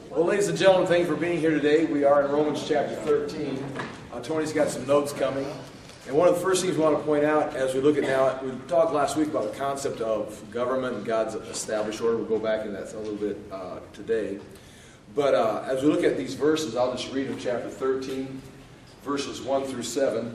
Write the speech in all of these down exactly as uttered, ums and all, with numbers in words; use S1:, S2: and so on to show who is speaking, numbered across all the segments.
S1: Well, ladies and gentlemen, thank you for being here today. We are in Romans chapter thirteen. Uh, Tony's got some notes coming. And one of the first things we want to point out as we look at now, we talked last week about the concept of government and God's established order. We'll go back into that a little bit uh, today. But uh, as we look at these verses, I'll just read them, chapter thirteen, verses one through seven.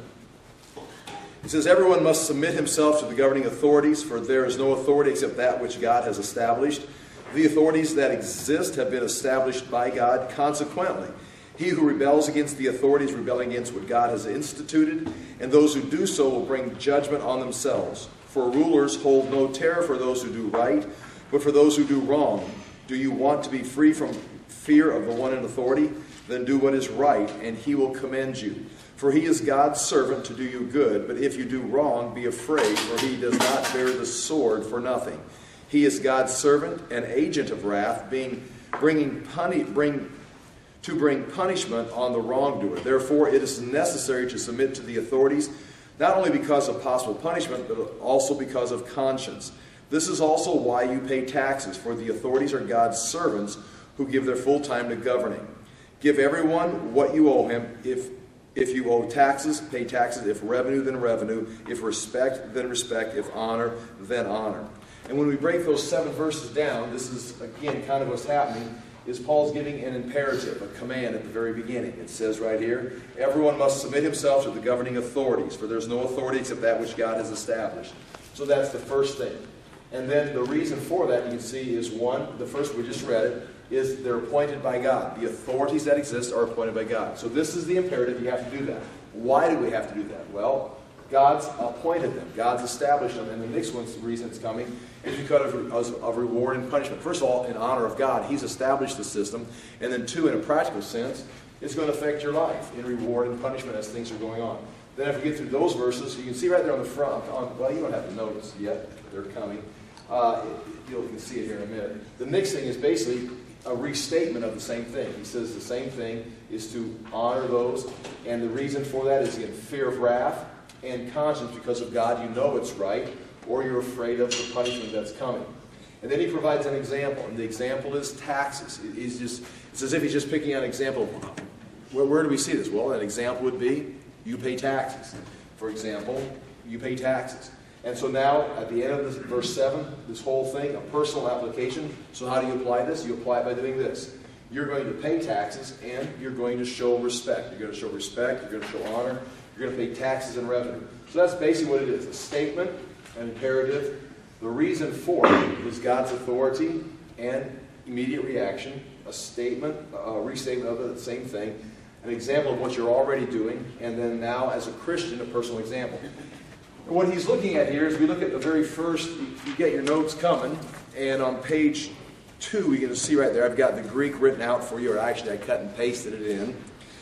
S1: It says, "Everyone must submit himself to the governing authorities, for there is no authority except that which God has established. The authorities that exist have been established by God. Consequently, he who rebels against the authorities rebelling against what God has instituted, and those who do so will bring judgment on themselves. For rulers hold no terror for those who do right, but for those who do wrong. Do you want to be free from fear of the one in authority? Then do what is right, and he will commend you. For he is God's servant to do you good, but if you do wrong, be afraid, for he does not bear the sword for nothing. He is God's servant, an agent of wrath, being bringing puni- bring, to bring punishment on the wrongdoer. Therefore, it is necessary to submit to the authorities, not only because of possible punishment, but also because of conscience. This is also why you pay taxes, for the authorities are God's servants who give their full time to governing. Give everyone what you owe him. If If you owe taxes, pay taxes. If revenue, then revenue. If respect, then respect. If honor, then honor." And when we break those seven verses down, this is, again, kind of what's happening, is Paul's giving an imperative, a command at the very beginning. It says right here, everyone must submit himself to the governing authorities, for there's no authority except that which God has established. So that's the first thing. And then the reason for that, you can see, is one, the first, we just read it, is they're appointed by God. The authorities that exist are appointed by God. So this is the imperative. You have to do that. Why do we have to do that? Well, God's appointed them. God's established them. And the next one's the reason it's coming is because of, of reward and punishment. First of all, in honor of God, He's established the system. And then two, in a practical sense, it's going to affect your life in reward and punishment as things are going on. Then if we get through those verses, you can see right there on the front, on, well, you don't have to notice yet. They're coming. Uh, you can see it here in a minute. The next thing is basically a restatement of the same thing. He says the same thing is to honor those, and the reason for that is, again, fear of wrath and conscience because of God. You know it's right, or you're afraid of the punishment that's coming. And then he provides an example, and the example is taxes. He's just, it's as if he's just picking out an example. Where, where do we see this? Well, an example would be you pay taxes. For example, you pay taxes. And so now, at the end of this, verse seven, this whole thing, a personal application. So how do you apply this? You apply it by doing this. You're going to pay taxes, and you're going to show respect. You're going to show respect. You're going to show honor. You're going to pay taxes and revenue. So that's basically what it is. A statement, an imperative. The reason for it is God's authority and immediate reaction. A statement, a restatement of it, the same thing. An example of what you're already doing. And then now, as a Christian, a personal example. What he's looking at here is we look at the very first, you get your notes coming, and on page two, you're going to see right there, I've got the Greek written out for you, or actually I cut and pasted it in.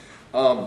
S1: Um,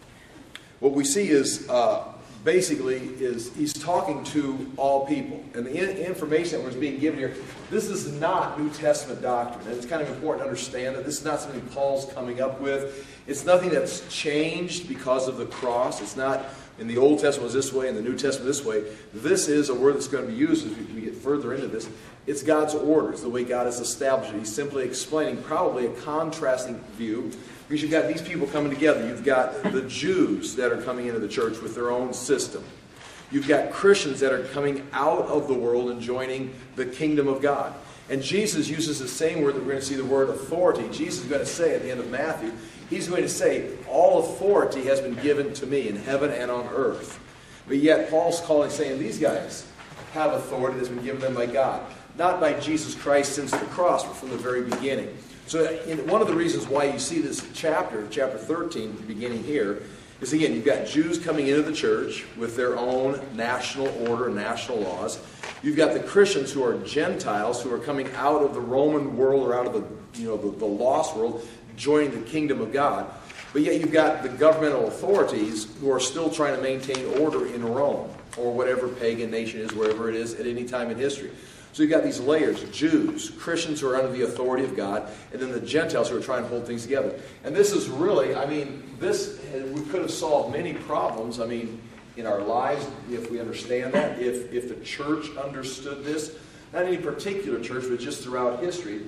S1: what we see is, uh, basically, is he's talking to all people. And the in information that was being given here, this is not New Testament doctrine. And it's kind of important to understand that this is not something Paul's coming up with. It's nothing that's changed because of the cross. It's not in the Old Testament was this way, in the New Testament this way. This is a word that's going to be used as we get further into this. It's God's order. It's the way God has established it. He's simply explaining probably a contrasting view. Because you've got these people coming together. You've got the Jews that are coming into the church with their own system. You've got Christians that are coming out of the world and joining the kingdom of God. And Jesus uses the same word that we're going to see, the word authority. Jesus is going to say at the end of Matthew, He's going to say, all authority has been given to me in heaven and on earth. But yet Paul's calling, saying these guys have authority that's been given them by God. Not by Jesus Christ since the cross, but from the very beginning. So in, one of the reasons why you see this chapter, chapter thirteen, beginning here, is again, you've got Jews coming into the church with their own national order and national laws. You've got the Christians who are Gentiles, who are coming out of the Roman world or out of the, you know, the, the lost world, joining the kingdom of God. But yet you've got the governmental authorities who are still trying to maintain order in Rome, or whatever pagan nation is, wherever it is at any time in history. So you've got these layers, Jews, Christians who are under the authority of God, and then the Gentiles who are trying to hold things together. And this is really, I mean, this, we could have solved many problems, I mean, in our lives, if we understand that, if, if the church understood this, not any particular church, but just throughout history.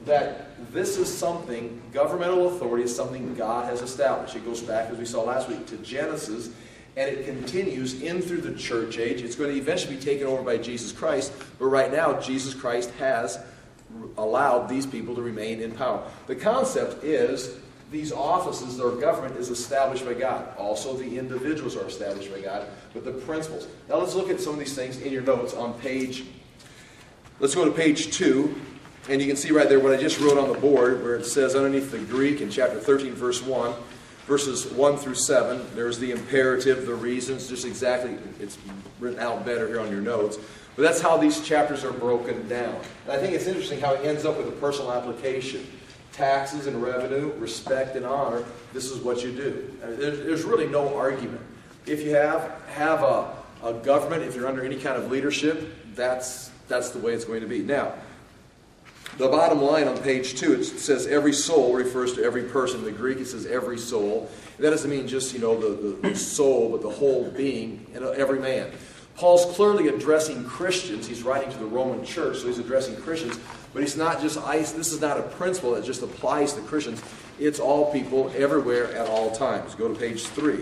S1: that this is something, governmental authority is something God has established. It goes back, as we saw last week, to Genesis, and it continues in through the church age. It's going to eventually be taken over by Jesus Christ, but right now Jesus Christ has allowed these people to remain in power. The concept is these offices, their government is established by God. Also, the individuals are established by God, but the principles. Now let's look at some of these things in your notes on page, let's go to page two, and you can see right there what I just wrote on the board, where it says underneath the Greek in chapter thirteen, verse one, verses one through seven, there's the imperative, the reasons, just exactly, it's written out better here on your notes. But that's how these chapters are broken down. And I think it's interesting how he ends up with a personal application. Taxes and revenue, respect and honor, this is what you do. There's, there's really no argument. If you have, have a, a government, if you're under any kind of leadership, that's, that's the way it's going to be. Now, the bottom line on page two, it says every soul refers to every person. In the Greek, it says every soul. And that doesn't mean just, you know, the, the, the soul, but the whole being, and every man. Paul's clearly addressing Christians. He's writing to the Roman church, so he's addressing Christians. But he's not just, this is not a principle that just applies to Christians. It's all people, everywhere, at all times. Go to page three.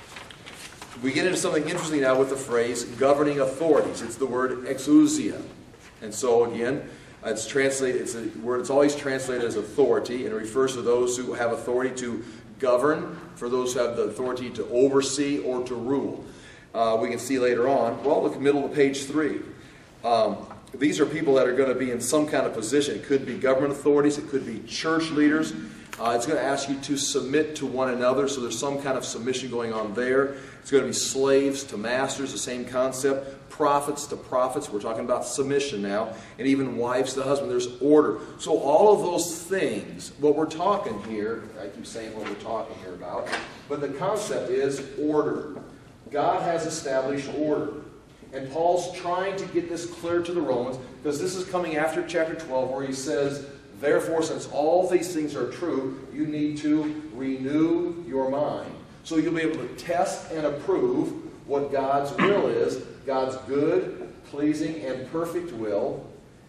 S1: We get into something interesting now with the phrase governing authorities. It's the word exousia. And so again, it's translated, it's a word, it's always translated as authority, and it refers to those who have authority to govern, for those who have the authority to oversee or to rule. Uh, we can see later on, well, look at the middle of page three. Um, these are people that are going to be in some kind of position. It could be government authorities, it could be church leaders. Uh, it's going to ask you to submit to one another, so there's some kind of submission going on there. It's going to be slaves to masters, the same concept. Prophets to prophets, we're talking about submission now. And even wives to husbands, there's order. So all of those things, what we're talking here, I keep saying what we're talking here about, but the concept is order. God has established order. And Paul's trying to get this clear to the Romans, because this is coming after chapter twelve, where he says, therefore, since all these things are true, you need to renew your mind. So you'll be able to test and approve what God's will is, God's good, pleasing, and perfect will.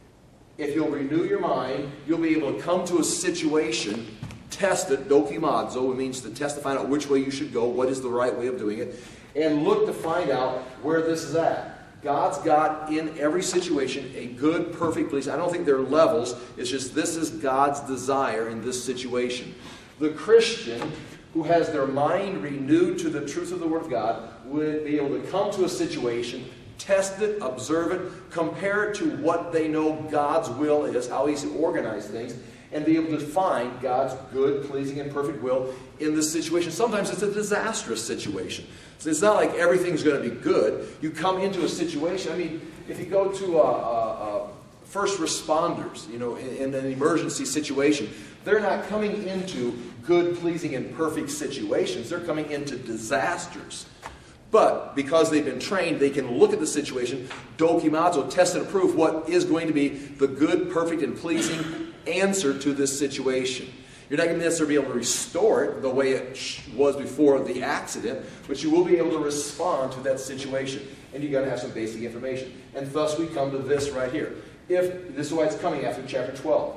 S1: If you'll renew your mind, you'll be able to come to a situation, test it, dokimazo, it means to test to find out which way you should go, what is the right way of doing it, and look to find out where this is at. God's got in every situation a good, perfect, pleasing. I don't think there are levels. It's just this is God's desire in this situation. The Christian who has their mind renewed to the truth of the Word of God would be able to come to a situation, test it, observe it, compare it to what they know God's will is, how He's organized things, and be able to find God's good, pleasing, and perfect will in this situation. Sometimes it's a disastrous situation. So it's not like everything's going to be good. You come into a situation, I mean, if you go to a, a, a first responders, you know, in, in an emergency situation, they're not coming into good, pleasing, and perfect situations. They're coming into disasters. But because they've been trained, they can look at the situation, dokimazo, test and approve what is going to be the good, perfect, and pleasing answer to this situation. You're not going to necessarily be able to restore it the way it was before the accident, but you will be able to respond to that situation. And you've got to have some basic information. And thus we come to this right here. If, this is why it's coming after chapter twelve.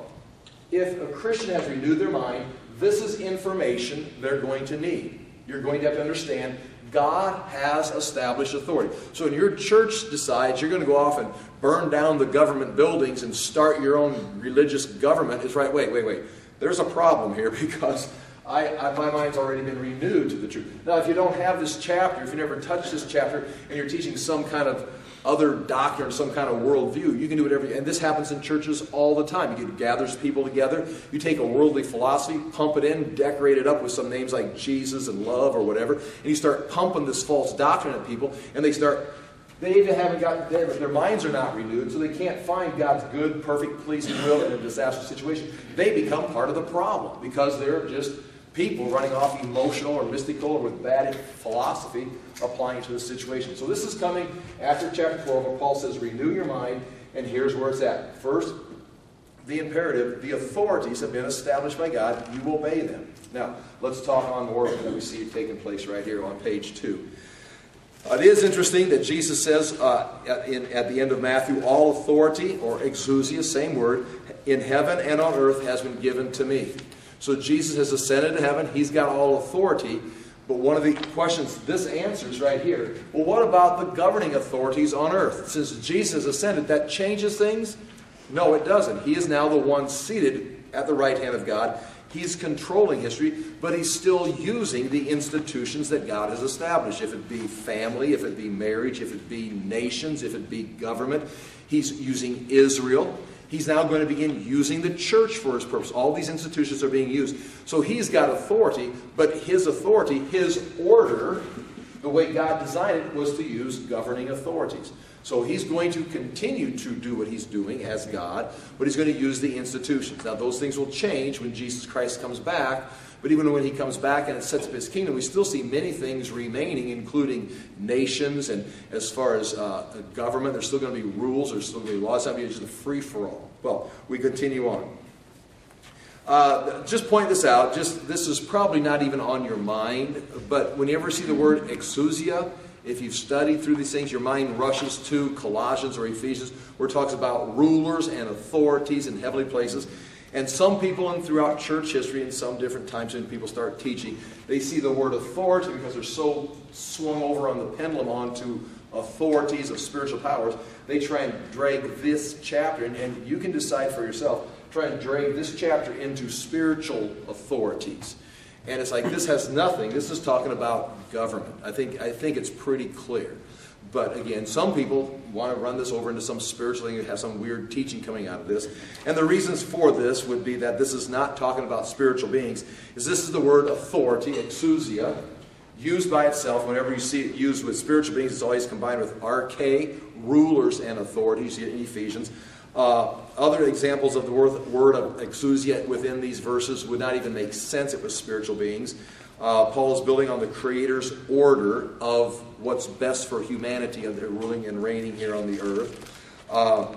S1: If a Christian has renewed their mind, this is information they're going to need. You're going to have to understand God has established authority. So when your church decides you're going to go off and burn down the government buildings and start your own religious government, it's right, wait, wait, wait. There's a problem here because I, I, my mind's already been renewed to the truth. Now, if you don't have this chapter, if you never touched this chapter, and you're teaching some kind of other doctrine, some kind of worldview, you can do whatever. And this happens in churches all the time. You get gathers people together. You take a worldly philosophy, pump it in, decorate it up with some names like Jesus and love or whatever, and you start pumping this false doctrine at people, and they start. They even haven't got, their, their minds are not renewed, so they can't find God's good, perfect, pleasing will in a disastrous situation. They become part of the problem because they're just people running off emotional or mystical or with bad philosophy applying to the situation. So this is coming after chapter twelve where Paul says, renew your mind, and here's where it's at. First, the imperative, the authorities have been established by God, you obey them. Now, let's talk on more that we see taking place right here on page two. Uh, it is interesting that Jesus says uh, at, in, at the end of Matthew, all authority, or exousia, same word, in heaven and on earth has been given to me. So Jesus has ascended to heaven. He's got all authority. But one of the questions this answers right here, well, what about the governing authorities on earth? Since Jesus ascended, that changes things? No, it doesn't. He is now the one seated at the right hand of God. He's controlling history, but he's still using the institutions that God has established. If it be family, if it be marriage, if it be nations, if it be government. He's using Israel. He's now going to begin using the church for his purpose. All these institutions are being used. So he's got authority, but his authority, his order, the way God designed it, was to use governing authorities. So he's going to continue to do what he's doing as God, but he's going to use the institutions. Now those things will change when Jesus Christ comes back, but even when he comes back and sets up his kingdom, we still see many things remaining, including nations, and as far as uh, government, there's still going to be rules, there's still going to be laws, it's not going to be just a free-for-all. Well, we continue on. Uh, just point this out, just this is probably not even on your mind, but when you ever see the word exousia, if you've studied through these things, your mind rushes to Colossians or Ephesians, where it talks about rulers and authorities in heavenly places. And some people, and throughout church history, in some different times when people start teaching, they see the word authority because they're so swung over on the pendulum onto authorities of spiritual powers. They try and drag this chapter, and, and you can decide for yourself, try and drag this chapter into spiritual authorities. And it's like, this has nothing. This is talking about government. I think, I think it's pretty clear. But again, some people want to run this over into some spiritual thing, have some weird teaching coming out of this. And the reasons for this would be that this is not talking about spiritual beings. Is this is the word authority, exousia, used by itself. Whenever you see it used with spiritual beings, it's always combined with arche, rulers and authorities in Ephesians. Uh, other examples of the word, word of exousia within these verses would not even make sense if it was spiritual beings. Uh, Paul is building on the Creator's order of what's best for humanity and their ruling and reigning here on the earth. Uh,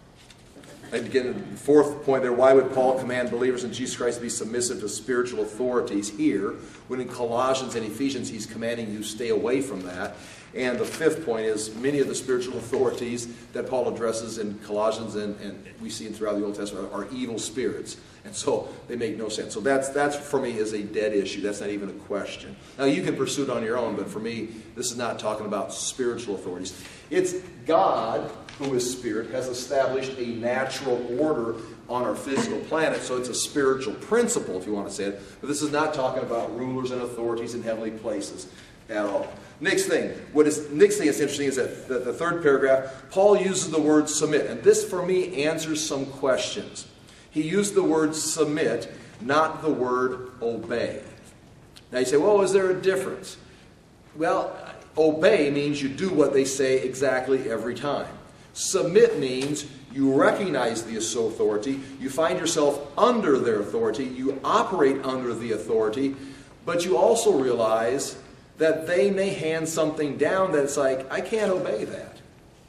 S1: and again, the fourth point there, why would Paul command believers in Jesus Christ to be submissive to spiritual authorities here, when in Colossians and Ephesians he's commanding you stay away from that? And the fifth point is many of the spiritual authorities that Paul addresses in Colossians and, and we see throughout the Old Testament are evil spirits. And so they make no sense. So that's, that's for me, is a dead issue. That's not even a question. Now you can pursue it on your own, but for me, this is not talking about spiritual authorities. It's God, who is spirit, has established a natural order on our physical planet. So it's a spiritual principle, if you want to say it. But this is not talking about rulers and authorities in heavenly places at all. Next thing, what is next thing that's interesting is that the, the third paragraph, Paul uses the word submit. And this, for me, answers some questions. He used the word submit, not the word obey. Now you say, well, is there a difference? Well, obey means you do what they say exactly every time. Submit means you recognize the authority, you find yourself under their authority, you operate under the authority, but you also realize that they may hand something down that's like, I can't obey that.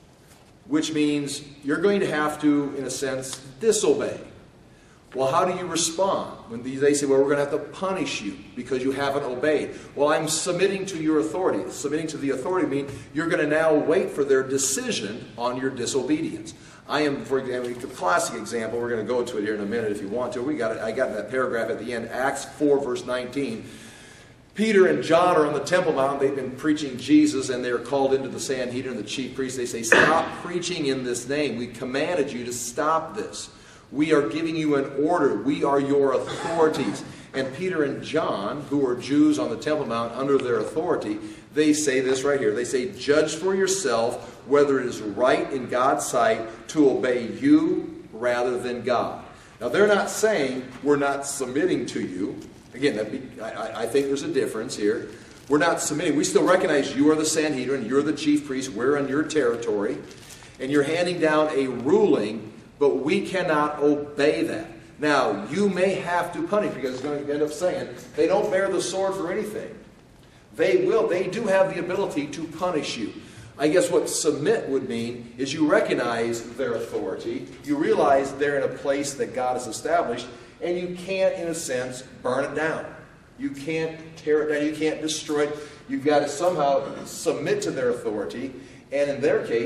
S1: Which means you're going to have to, in a sense, disobey. Well, how do you respond? When they say, well, we're going to have to punish you because you haven't obeyed. Well, I'm submitting to your authority. Submitting to the authority means you're going to now wait for their decision on your disobedience. I am, for example, a classic example, we're going to go to it here in a minute if you want to. We got it, I got that paragraph at the end, Acts four, verse nineteen. Peter and John are on the Temple Mount. They've been preaching Jesus, and they're called into the Sanhedrin, the chief priests. They say, stop preaching in this name. We commanded you to stop this. We are giving you an order. We are your authorities. And Peter and John, who are Jews on the Temple Mount under their authority, they say this right here. They say, judge for yourself whether it is right in God's sight to obey you rather than God. Now, they're not saying we're not submitting to you. Again, that'd be, I, I think there's a difference here. We're not submitting. We still recognize you are the Sanhedrin. You're the chief priest. We're on your territory. And you're handing down a ruling, but we cannot obey that. Now, you may have to punish, because it's going to end up saying they don't bear the sword for anything. They will. They do have the ability to punish you. I guess what submit would mean is you recognize their authority. You realize they're in a place that God has established, and you can't, in a sense, burn it down. You can't tear it down. You can't destroy it. You've got to somehow submit to their authority. And in their case,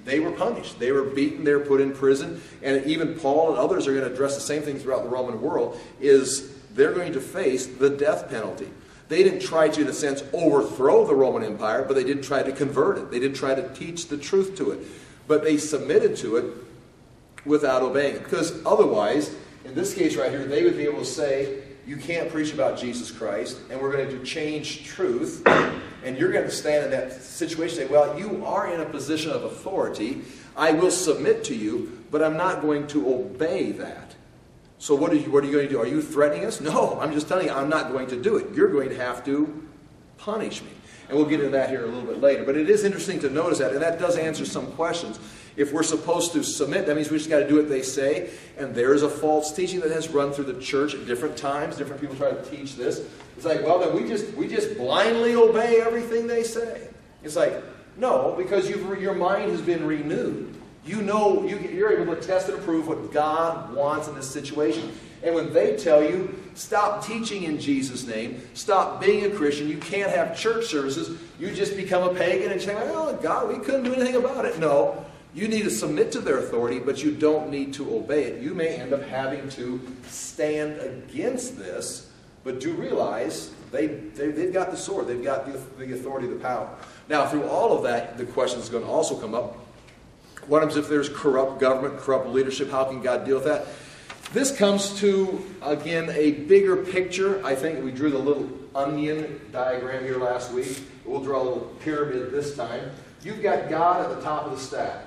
S1: they were punished. They were beaten, they were put in prison, and even Paul and others are going to address the same thing throughout the Roman world, is they're going to face the death penalty. They didn't try to, in a sense, overthrow the Roman Empire, but they did try to convert it. They did try to teach the truth to it. But they submitted to it without obeying it. Because otherwise, in this case right here, they would be able to say, you can't preach about Jesus Christ, and we're going to change truth, and you're going to stand in that situation and say, well, you are in a position of authority. I will submit to you, but I'm not going to obey that. So what are you, what are you going to do? Are you threatening us? No, I'm just telling you I'm not going to do it. You're going to have to punish me. And we'll get into that here a little bit later. But it is interesting to notice that, and that does answer some questions. If we're supposed to submit, that means we just got to do what they say. And there is a false teaching that has run through the church at different times. Different people try to teach this. It's like, well, then we just we just blindly obey everything they say. It's like, no, because you've, your mind has been renewed. You know, you, you're able to test and approve what God wants in this situation. And when they tell you, stop teaching in Jesus' name, stop being a Christian, you can't have church services, you just become a pagan and say, well, God, we couldn't do anything about it. No, you need to submit to their authority, but you don't need to obey it. You may end up having to stand against this, but do realize they, they, they've got the sword, they've got the, the authority, the power. Now, through all of that, the question is going to also come up, what happens if there's corrupt government, corrupt leadership? How can God deal with that? This comes to, again, a bigger picture. I think we drew the little onion diagram here last week. We'll draw a little pyramid this time. You've got God at the top of the stack.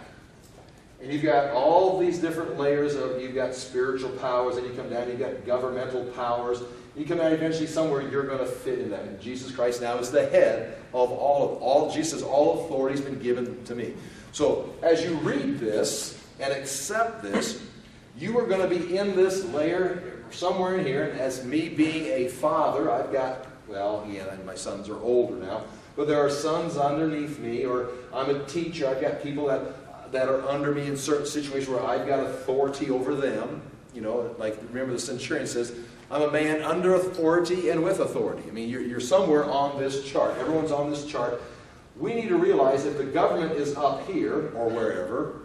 S1: And you've got all these different layers of, you've got spiritual powers, and you come down, you've got governmental powers. You come down eventually somewhere you're going to fit in that. And Jesus Christ now is the head of all of all. Jesus says, all authority has been given to me. So as you read this and accept this, you are going to be in this layer somewhere in here. And as me being a father, I've got, well, yeah, my sons are older now, but there are sons underneath me, or I'm a teacher. I've got people that, that are under me in certain situations where I've got authority over them. You know, like remember the centurion says, I'm a man under authority and with authority. I mean, you're, you're somewhere on this chart. Everyone's on this chart. We need to realize if the government is up here or wherever,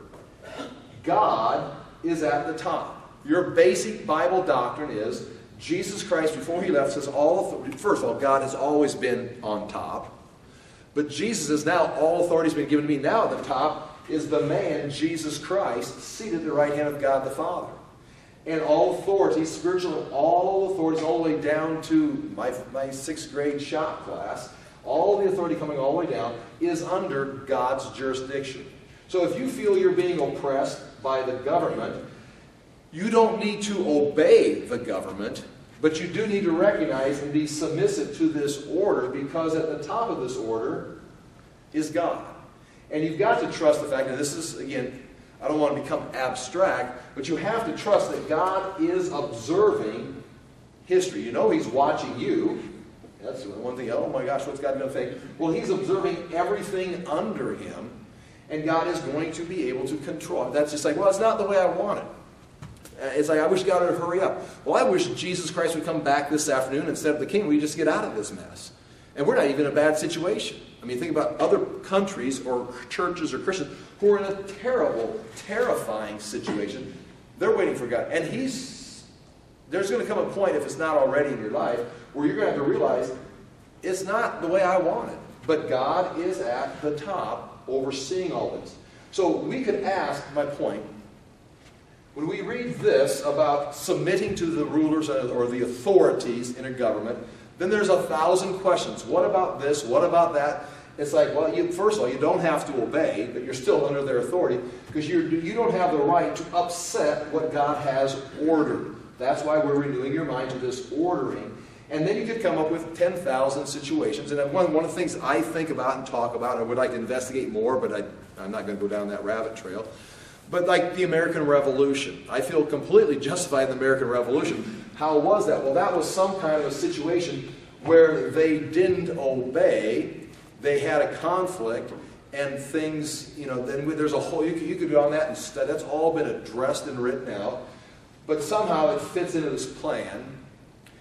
S1: God is at the top. Your basic Bible doctrine is Jesus Christ, before he left, says all authority. First of all, God has always been on top. But Jesus says now all authority has been given to me. Now at the top is the man, Jesus Christ, seated at the right hand of God the Father. And all authority, spiritual, all authorities, all the way down to my, my sixth grade shop class, all the authority coming all the way down is under God's jurisdiction. So if you feel you're being oppressed by the government, you don't need to obey the government, but you do need to recognize and be submissive to this order, because at the top of this order is God. And you've got to trust the fact, and this is, again, I don't want to become abstract, but you have to trust that God is observing history. You know he's watching you. That's one thing. Oh my gosh, what's God going to think? Well, he's observing everything under him, and God is going to be able to control it. That's just like, well, it's not the way I want it. It's like, I wish God would hurry up. Well, I wish Jesus Christ would come back this afternoon instead of the king. We just get out of this mess. And we're not even in a bad situation. I mean, think about other countries or churches or Christians who are in a terrible, terrifying situation. They're waiting for God. And he's, there's going to come a point, if it's not already in your life, where you're going to have to realize it's not the way I want it. But God is at the top overseeing all this. So we could ask, my point, when we read this about submitting to the rulers or the authorities in a government, then there's a thousand questions. What about this? What about that? It's like, well, you, first of all, you don't have to obey, but you're still under their authority, because you you don't have the right to upset what God has ordered. That's why we're renewing your mind to this ordering. And then you could come up with ten thousand situations. And one, one of the things I think about and talk about, and I would like to investigate more, but I, I'm not going to go down that rabbit trail. But like the American Revolution. I feel completely justified in the American Revolution. How was that? Well, that was some kind of a situation where they didn't obey. They had a conflict, and things, you know, then there's a whole, you could, you could go on that, and that's all been addressed and written out. But somehow it fits into this plan.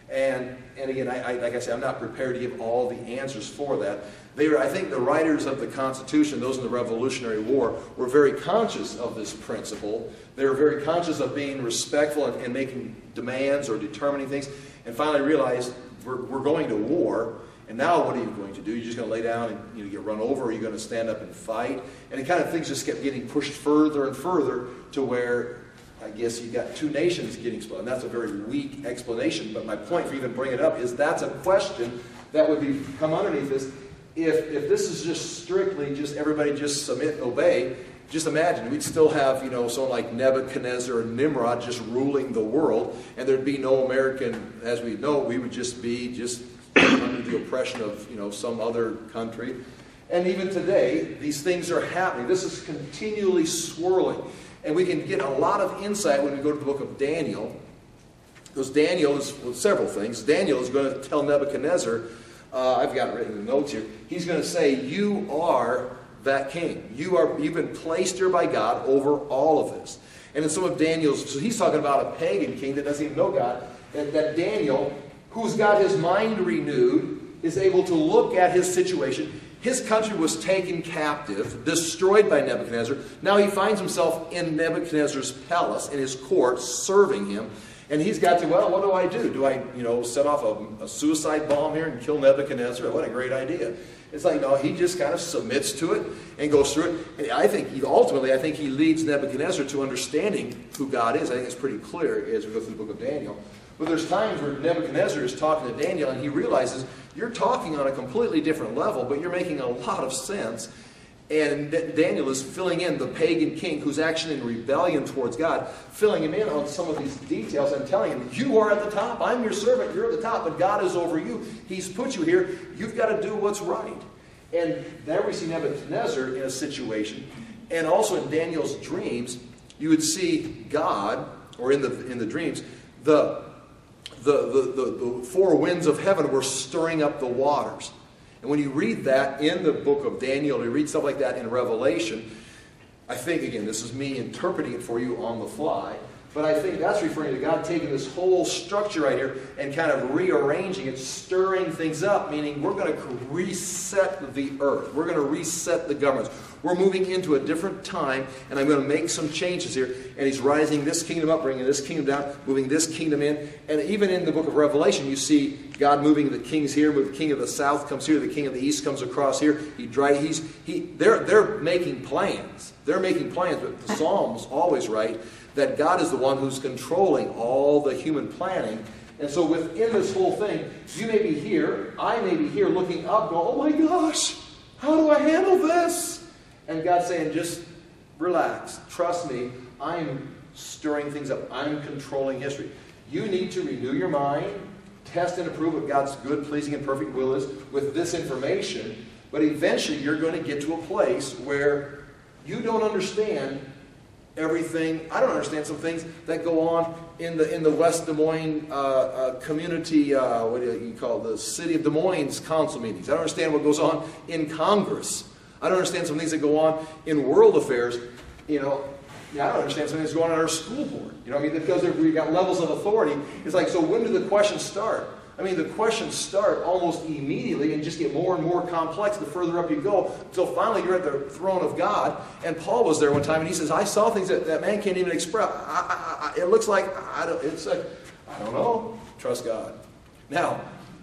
S1: And, and again, I, I, like I said, I'm not prepared to give all the answers for that. They were, I think the writers of the Constitution, those in the Revolutionary War, were very conscious of this principle. They were very conscious of being respectful and, and making demands or determining things, and finally realized we're, we're going to war, and now what are you going to do? You're just going to lay down and you know, get run over, or are you going to stand up and fight? And it kind of things just kept getting pushed further and further to where I guess you got two nations getting split. And that's a very weak explanation, but my point for even bringing it up is that's a question that would be come underneath this. If, if this is just strictly just everybody just submit and obey, just imagine we'd still have, you know, someone like Nebuchadnezzar and Nimrod just ruling the world, and there'd be no American, as we know, we would just be just under the oppression of, you know, some other country. And even today, these things are happening. This is continually swirling. And we can get a lot of insight when we go to the book of Daniel, because Daniel is well, several things. Daniel is going to tell Nebuchadnezzar, uh, I've got it written in the notes here, he's going to say, you are that king. You are, you've been placed here by God over all of this. And in some of Daniel's, so he's talking about a pagan king that doesn't even know God, that, that Daniel, who's got his mind renewed, is able to look at his situation. His country was taken captive, destroyed by Nebuchadnezzar. Now he finds himself in Nebuchadnezzar's palace, in his court, serving him. And he's got to, well, what do I do? Do I, you know, set off a, a suicide bomb here and kill Nebuchadnezzar? What a great idea. It's like, no, he just kind of submits to it and goes through it. And I think, he, ultimately, I think he leads Nebuchadnezzar to understanding who God is. I think it's pretty clear as we go through the book of Daniel. But there's times where Nebuchadnezzar is talking to Daniel and he realizes, you're talking on a completely different level, but you're making a lot of sense. And Daniel is filling in the pagan king who's actually in rebellion towards God, filling him in on some of these details and telling him, you are at the top, I'm your servant, you're at the top, but God is over you. He's put you here, you've got to do what's right. And there we see Nebuchadnezzar in a situation, and also in Daniel's dreams, you would see God, or in the, in the dreams, the, the, the, the, the four winds of heaven were stirring up the waters. And when you read that in the book of Daniel, you read stuff like that in Revelation, I think, again, this is me interpreting it for you on the fly, but I think that's referring to God taking this whole structure right here and kind of rearranging it, stirring things up, meaning we're going to reset the earth. We're going to reset the governments. We're moving into a different time, and I'm going to make some changes here. And he's rising this kingdom up, bringing this kingdom down, moving this kingdom in. And even in the book of Revelation, you see God moving the kings here, the king of the south comes here, the king of the east comes across here. He dry, he's, he, they're, they're making plans. They're making plans, but the Psalms always write that God is the one who's controlling all the human planning. And so within this whole thing, you may be here, I may be here looking up, going, oh my gosh, how do I handle this? And God's saying, just relax, trust me, I'm stirring things up, I'm controlling history. You need to renew your mind, test and approve what God's good, pleasing, and perfect will is with this information, but eventually you're going to get to a place where you don't understand everything. I don't understand some things that go on in the in the West Des Moines uh, uh, community, uh, what do you call it, the City of Des Moines council meetings. I don't understand what goes on in Congress. I don't understand some things that go on in world affairs. You know, yeah, I don't understand some things that go on in our school board. You know what I mean? Because we've got levels of authority. It's like, so when do the questions start? I mean, the questions start almost immediately and just get more and more complex the further up you go, until finally you're at the throne of God. And Paul was there one time, and he says, I saw things that, that man can't even express. I, I, I, it looks like, I don't, it's like, I don't know. Trust God. Now,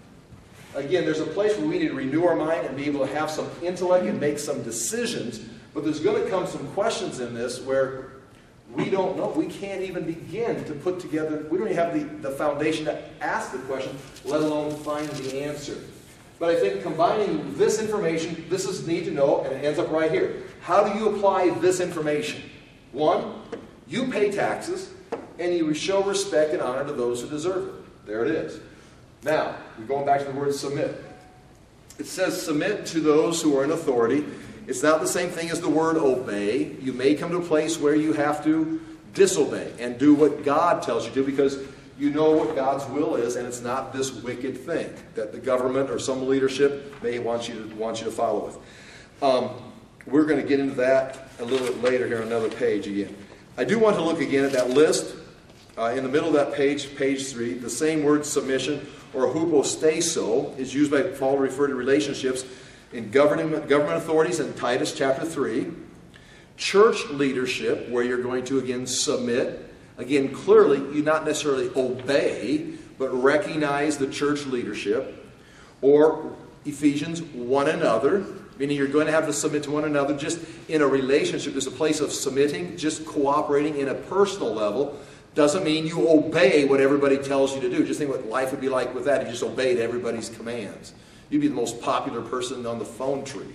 S1: again, there's a place where we need to renew our mind and be able to have some intellect and make some decisions, but there's going to come some questions in this where we don't know. We can't even begin to put together, we don't even have the, the foundation to ask the question, let alone find the answer. But I think combining this information, this is need to know, and it ends up right here. How do you apply this information? One, you pay taxes, and you show respect and honor to those who deserve it. There it is. Now, we're going back to the word submit. It says submit to those who are in authority. It's not the same thing as the word obey. You may come to a place where you have to disobey and do what God tells you to because you know what God's will is, and it's not this wicked thing that the government or some leadership may want you to, want you to follow with. Um, we're going to get into that a little bit later here on another page again. I do want to look again at that list uh, in the middle of that page, page three, the same word submission, or hupostaso, is used by Paul to refer to relationships in government, government authorities in Titus chapter three. Church leadership, where you're going to again submit. Again, clearly, you not necessarily obey, but recognize the church leadership. Or Ephesians, one another, meaning you're going to have to submit to one another just in a relationship. There's a place of submitting, just cooperating in a personal level. Doesn't mean you obey what everybody tells you to do. Just think what life would be like with that if you just obeyed everybody's commands. You'd be the most popular person on the phone tree.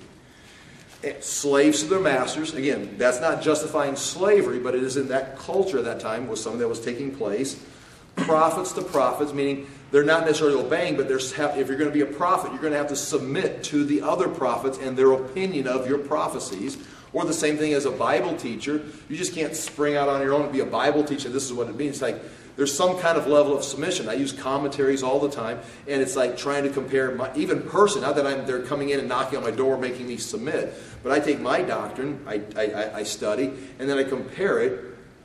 S1: Slaves to their masters. Again, that's not justifying slavery, but it is in that culture at that time was something that was taking place. Prophets to prophets, meaning they're not necessarily obeying, but there's if you're going to be a prophet, you're going to have to submit to the other prophets and their opinion of your prophecies. Or the same thing as a Bible teacher. You just can't spring out on your own and be a Bible teacher. This is what it means. It's like there's some kind of level of submission. I use commentaries all the time, and it's like trying to compare my, even person. Not that I'm they're coming in and knocking on my door, making me submit, but I take my doctrine, I, I, I study, and then I compare it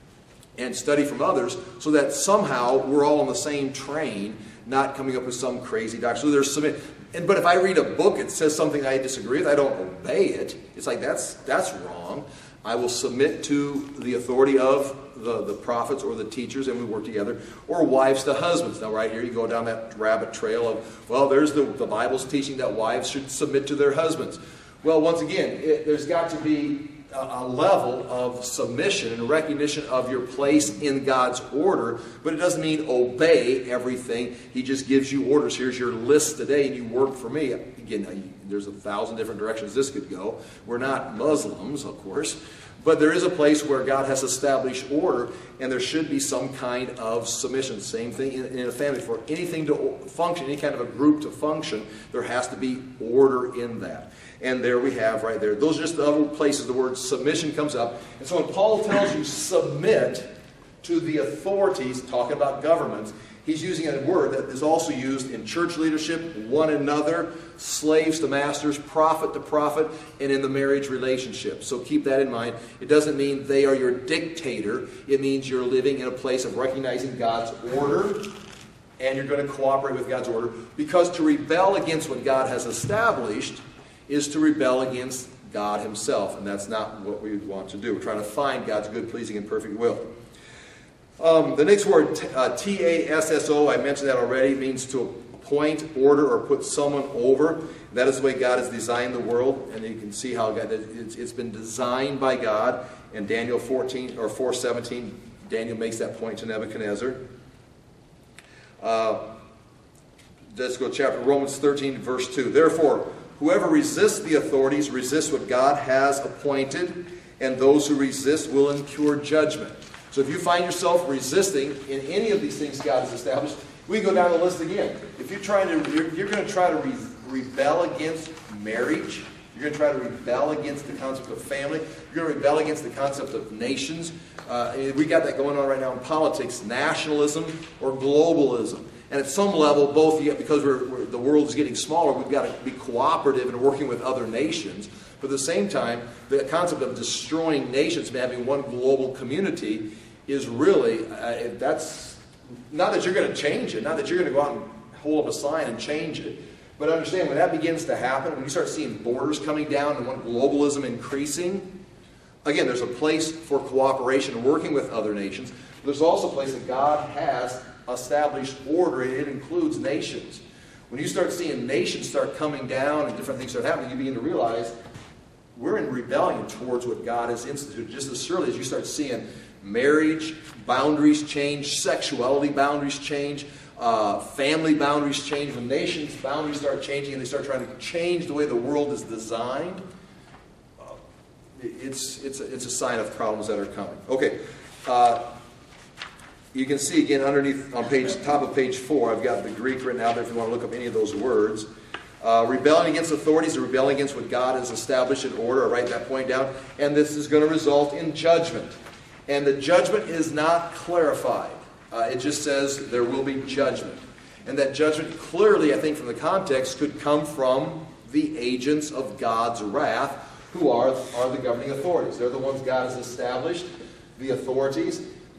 S1: and study from others, so that somehow we're all on the same train, not coming up with some crazy doctrine. So there's submit. And, but if I read a book, it says something I disagree with, I don't obey it. It's like, that's, that's wrong. I will submit to the authority of the, the prophets or the teachers, and we work together. Or wives to husbands. Now right here you go down that rabbit trail of, well, there's the, the Bible's teaching that wives should submit to their husbands. Well, once again, it, there's got to be a, a level of submission and recognition of your place in God's order, but it doesn't mean obey everything. He just gives you orders. Here's your list today, and you work for me. Again, there's a thousand different directions this could go. We're not Muslims, of course, but there is a place where God has established order, and there should be some kind of submission. Same thing in, in a family. For anything to function, any kind of a group to function, there has to be order in that. And there we have right there. Those are just the other places the word submission comes up. And so when Paul tells you submit to the authorities, talking about governments, he's using a word that is also used in church leadership, one another, slaves to masters, prophet to prophet, and in the marriage relationship. So keep that in mind. It doesn't mean they are your dictator. It means you're living in a place of recognizing God's order, and you're going to cooperate with God's order. Because to rebel against what God has established is to rebel against God himself, and that's not what we want to do. We're trying to find God's good, pleasing, and perfect will. Um, the next word, uh, T A S S O, I mentioned that already, means to appoint, order, or put someone over. That is the way God has designed the world, and you can see how God, it's, it's been designed by God. In Daniel fourteen or four seventeen, Daniel makes that point to Nebuchadnezzar. Uh, let's go to chapter Romans thirteen, verse two. Therefore, whoever resists the authorities resists what God has appointed, and those who resist will incur judgment. So if you find yourself resisting in any of these things God has established, we can go down the list again. If you're trying to, you're, you're going to try to re rebel against marriage. You're going to try to rebel against the concept of family. You're going to rebel against the concept of nations. Uh, we got that going on right now in politics, nationalism or globalism. And at some level, both, because we're, we're, the world is getting smaller, we've got to be cooperative and working with other nations. But at the same time, the concept of destroying nations and having one global community is really, uh, that's not that you're going to change it, not that you're going to go out and hold up a sign and change it. But understand, when that begins to happen, when you start seeing borders coming down and when globalism increasing, again, there's a place for cooperation and working with other nations. There's also a place that God has established order, and it includes nations. When you start seeing nations start coming down and different things start happening, you begin to realize we're in rebellion towards what God has instituted. Just as surely as you start seeing marriage boundaries change, sexuality boundaries change, uh, family boundaries change, when nations' boundaries start changing and they start trying to change the way the world is designed, uh, it's, it's, a, it's a sign of problems that are coming. Okay. Uh, You can see again underneath on page top of page four, I've got the Greek written out there if you want to look up any of those words. Uh, rebelling against authorities, or rebelling against what God has established in order. I write that point down. And this is going to result in judgment. And the judgment is not clarified. Uh, it just says there will be judgment. And that judgment clearly, I think from the context, could come from the agents of God's wrath, who are, are the governing authorities. They're the ones God has established, the authorities.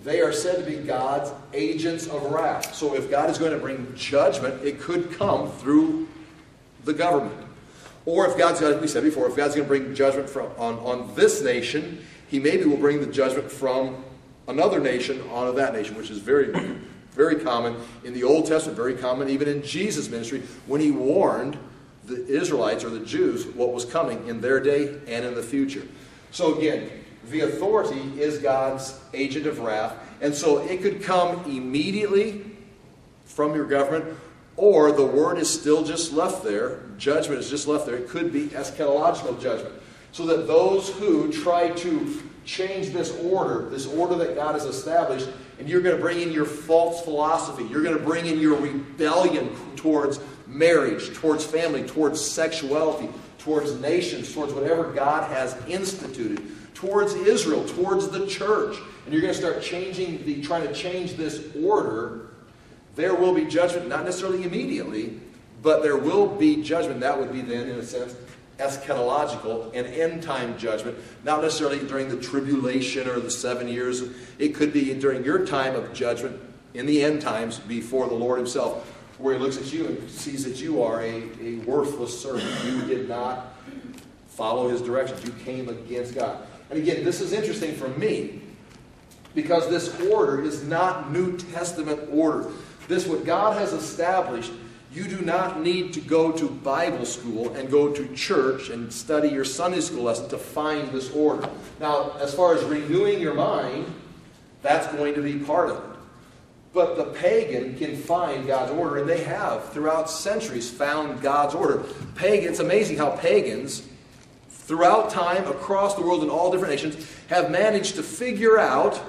S1: they are said to be God's agents of wrath. So if God is going to bring judgment, it could come through the government. Or if God's, as we said before, if God's going to bring judgment from, on, on this nation, he maybe will bring the judgment from another nation onto that nation, which is very, very common in the Old Testament, very common even in Jesus' ministry, when he warned the Israelites or the Jews what was coming in their day and in the future. So again, the authority is God's agent of wrath, and so it could come immediately from your government, or the word is still just left there, judgment is just left there. It could be eschatological judgment. So that those who try to change this order, this order that God has established, and you're going to bring in your false philosophy, you're going to bring in your rebellion towards marriage, towards family, towards sexuality, towards nations, towards whatever God has instituted, towards Israel, towards the church, and you're going to start changing the, trying to change this order, there will be judgment, not necessarily immediately, but there will be judgment. That would be then, in a sense, eschatological and end-time judgment, not necessarily during the tribulation or the seven years. It could be during your time of judgment in the end times before the Lord himself, where he looks at you and sees that you are a, a worthless servant. You did not follow his directions. You came against God. And again, this is interesting for me because this order is not New Testament order. This, what God has established, you do not need to go to Bible school and go to church and study your Sunday school lesson to find this order. Now, as far as renewing your mind, that's going to be part of it. But the pagan can find God's order, and they have throughout centuries found God's order. Pagan, it's amazing how pagans throughout time, across the world in all different nations, have managed to figure out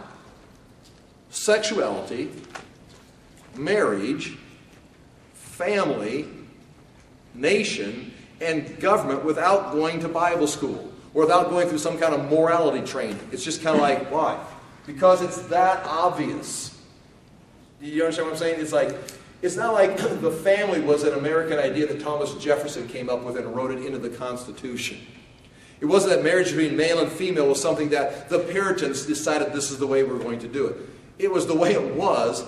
S1: sexuality, marriage, family, nation, and government without going to Bible school or without going through some kind of morality training. It's just kind of like, why? Because it's that obvious. You understand what I'm saying? It's like, it's not like the family was an American idea that Thomas Jefferson came up with and wrote it into the Constitution. It wasn't that marriage between male and female was something that the Puritans decided this is the way we're going to do it. It was the way it was,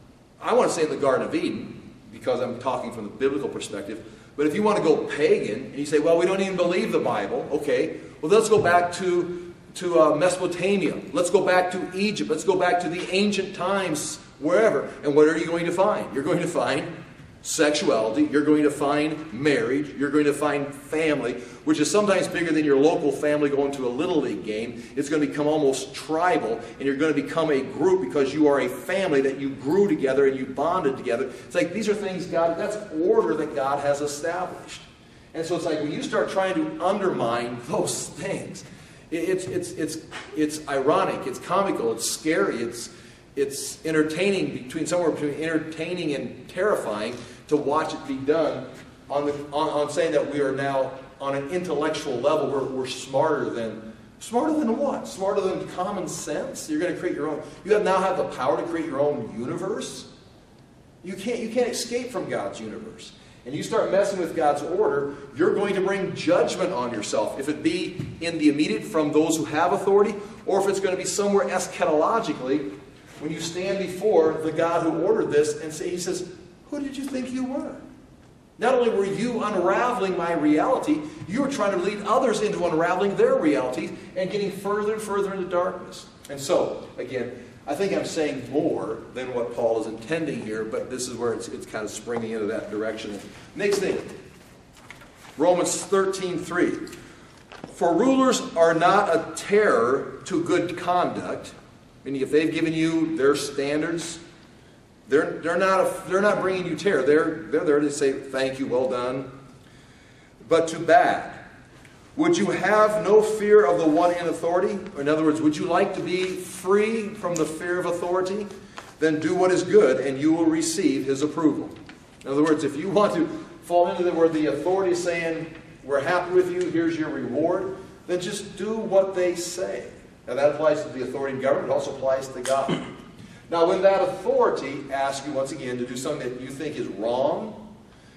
S1: I want to say in the Garden of Eden, because I'm talking from the biblical perspective. But if you want to go pagan, and you say, well, we don't even believe the Bible, okay, well, let's go back to, to uh, Mesopotamia. Let's go back to Egypt. Let's go back to the ancient times, wherever. And what are you going to find? You're going to find sexuality. You're going to find marriage. You're going to find family, which is sometimes bigger than your local family going to a Little League game. It's going to become almost tribal, and you're going to become a group because you are a family that you grew together and you bonded together. It's like these are things God, that's order that God has established. And so it's like when you start trying to undermine those things, it's, it's, it's, it's ironic, it's comical, it's scary, it's, it's entertaining, between somewhere between entertaining and terrifying to watch it be done on, the, on, on saying that we are now on an intellectual level, we're, we're smarter than, smarter than what? Smarter than common sense? You're going to create your own, you have now have the power to create your own universe? You can't, you can't escape from God's universe. And you start messing with God's order, you're going to bring judgment on yourself. If it be in the immediate from those who have authority, or if it's going to be somewhere eschatologically, when you stand before the God who ordered this and say, he says, who did you think you were? Not only were you unraveling my reality, you were trying to lead others into unraveling their realities and getting further and further into darkness. And so, again, I think I'm saying more than what Paul is intending here, but this is where it's, it's kind of springing into that direction. Next thing, Romans thirteen three. For rulers are not a terror to good conduct, meaning if they've given you their standards, They're, they're, not a, they're not bringing you terror. They're, they're there to say, thank you, well done. But to bad. Would you have no fear of the one in authority? Or in other words, would you like to be free from the fear of authority? Then do what is good, and you will receive his approval. In other words, if you want to fall into the, where the authority is saying, we're happy with you, here's your reward, then just do what they say. Now that applies to the authority in government. It also applies to God. Now, when that authority asks you, once again, to do something that you think is wrong,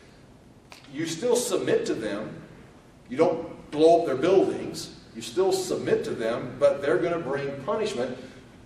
S1: you still submit to them. You don't blow up their buildings. You still submit to them, but they're going to bring punishment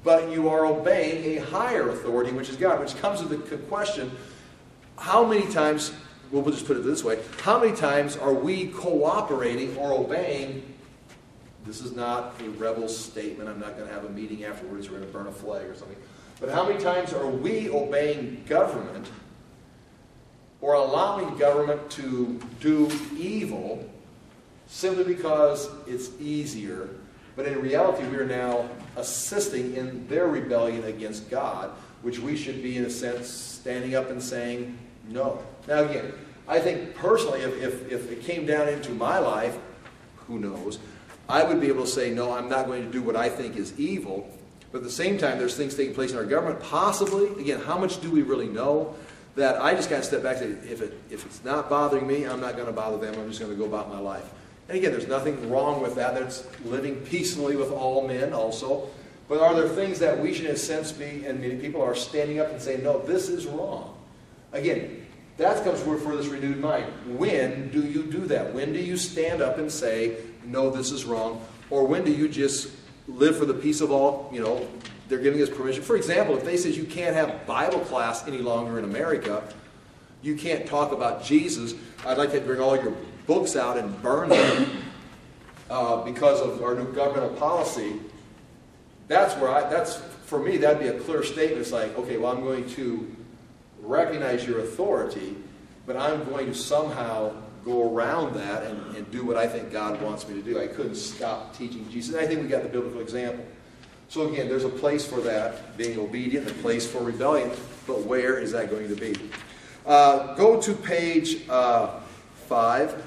S1: but you are obeying a higher authority, which is God, which comes to the question, how many times, well, we'll just put it this way, how many times are we cooperating or obeying? This is not a rebel statement. I'm not going to have a meeting afterwards. We're going to burn a flag or something. But how many times are we obeying government or allowing government to do evil simply because it's easier, but in reality we are now assisting in their rebellion against God, which we should be, in a sense, standing up and saying no. Now again, I think personally, if, if, if it came down into my life, who knows, I would be able to say, no, I'm not going to do what I think is evil. But at the same time, there's things taking place in our government, possibly, again, how much do we really know, that I just kind of step back and say, if, it, if it's not bothering me, I'm not going to bother them, I'm just going to go about my life. And again, there's nothing wrong with that. That's living peacefully with all men also. But are there things that we should, in a sense, be, and many people are standing up and saying, no, this is wrong? Again, that comes for this renewed mind. When do you do that? When do you stand up and say, no, this is wrong? Or when do you just live for the peace of all, you know, they're giving us permission. For example, if they say you can't have Bible class any longer in America, you can't talk about Jesus, I'd like to bring all your books out and burn them uh, because of our new governmental policy. That's where I, that's, for me, that'd be a clear statement. It's like, okay, well, I'm going to recognize your authority, but I'm going to somehow go around that and, and do what I think God wants me to do. I couldn't stop teaching Jesus. And I think we got the biblical example. So again, there's a place for that, being obedient, a place for rebellion, but where is that going to be? Uh, go to page uh, five.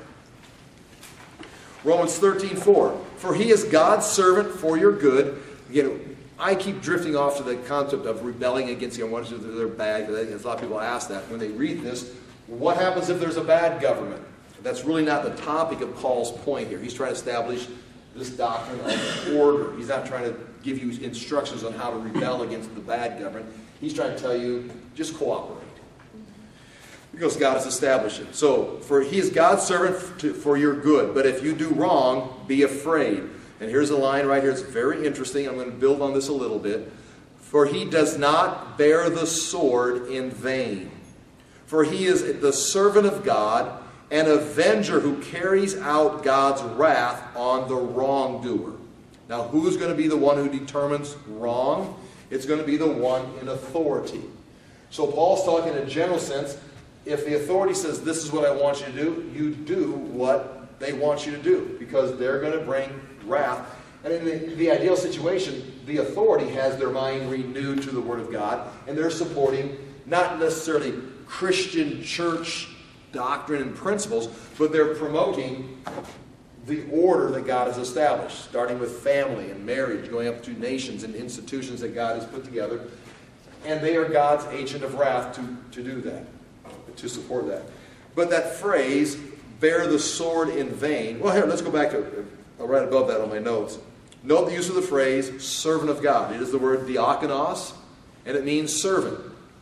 S1: Romans thirteen four. For he is God's servant for your good. Again, I keep drifting off to the concept of rebelling against God. What is it? They're bad. A lot of people ask that when they read this. What happens if there's a bad government? That's really not the topic of Paul's point here. He's trying to establish this doctrine of order. He's not trying to give you instructions on how to rebel against the bad government. He's trying to tell you, just cooperate. Because God has established it. So, for he is God's servant to, for your good. But if you do wrong, be afraid. And here's a line right here. It's very interesting. I'm going to build on this a little bit. For he does not bear the sword in vain. For he is the servant of God, an avenger who carries out God's wrath on the wrongdoer. Now, who's going to be the one who determines wrong? It's going to be the one in authority. So Paul's talking in a general sense. If the authority says, this is what I want you to do, you do what they want you to do, because they're going to bring wrath. And in the, the ideal situation, the authority has their mind renewed to the Word of God, and they're supporting not necessarily Christian church doctrine and principles, but they're promoting the order that God has established, starting with family and marriage, going up to nations and institutions that God has put together. And they are God's agent of wrath to, to do that, to support that. But that phrase, bear the sword in vain, well, here, let's go back to, uh, right above that on my notes. Note the use of the phrase, servant of God. It is the word diakonos, and it means servant.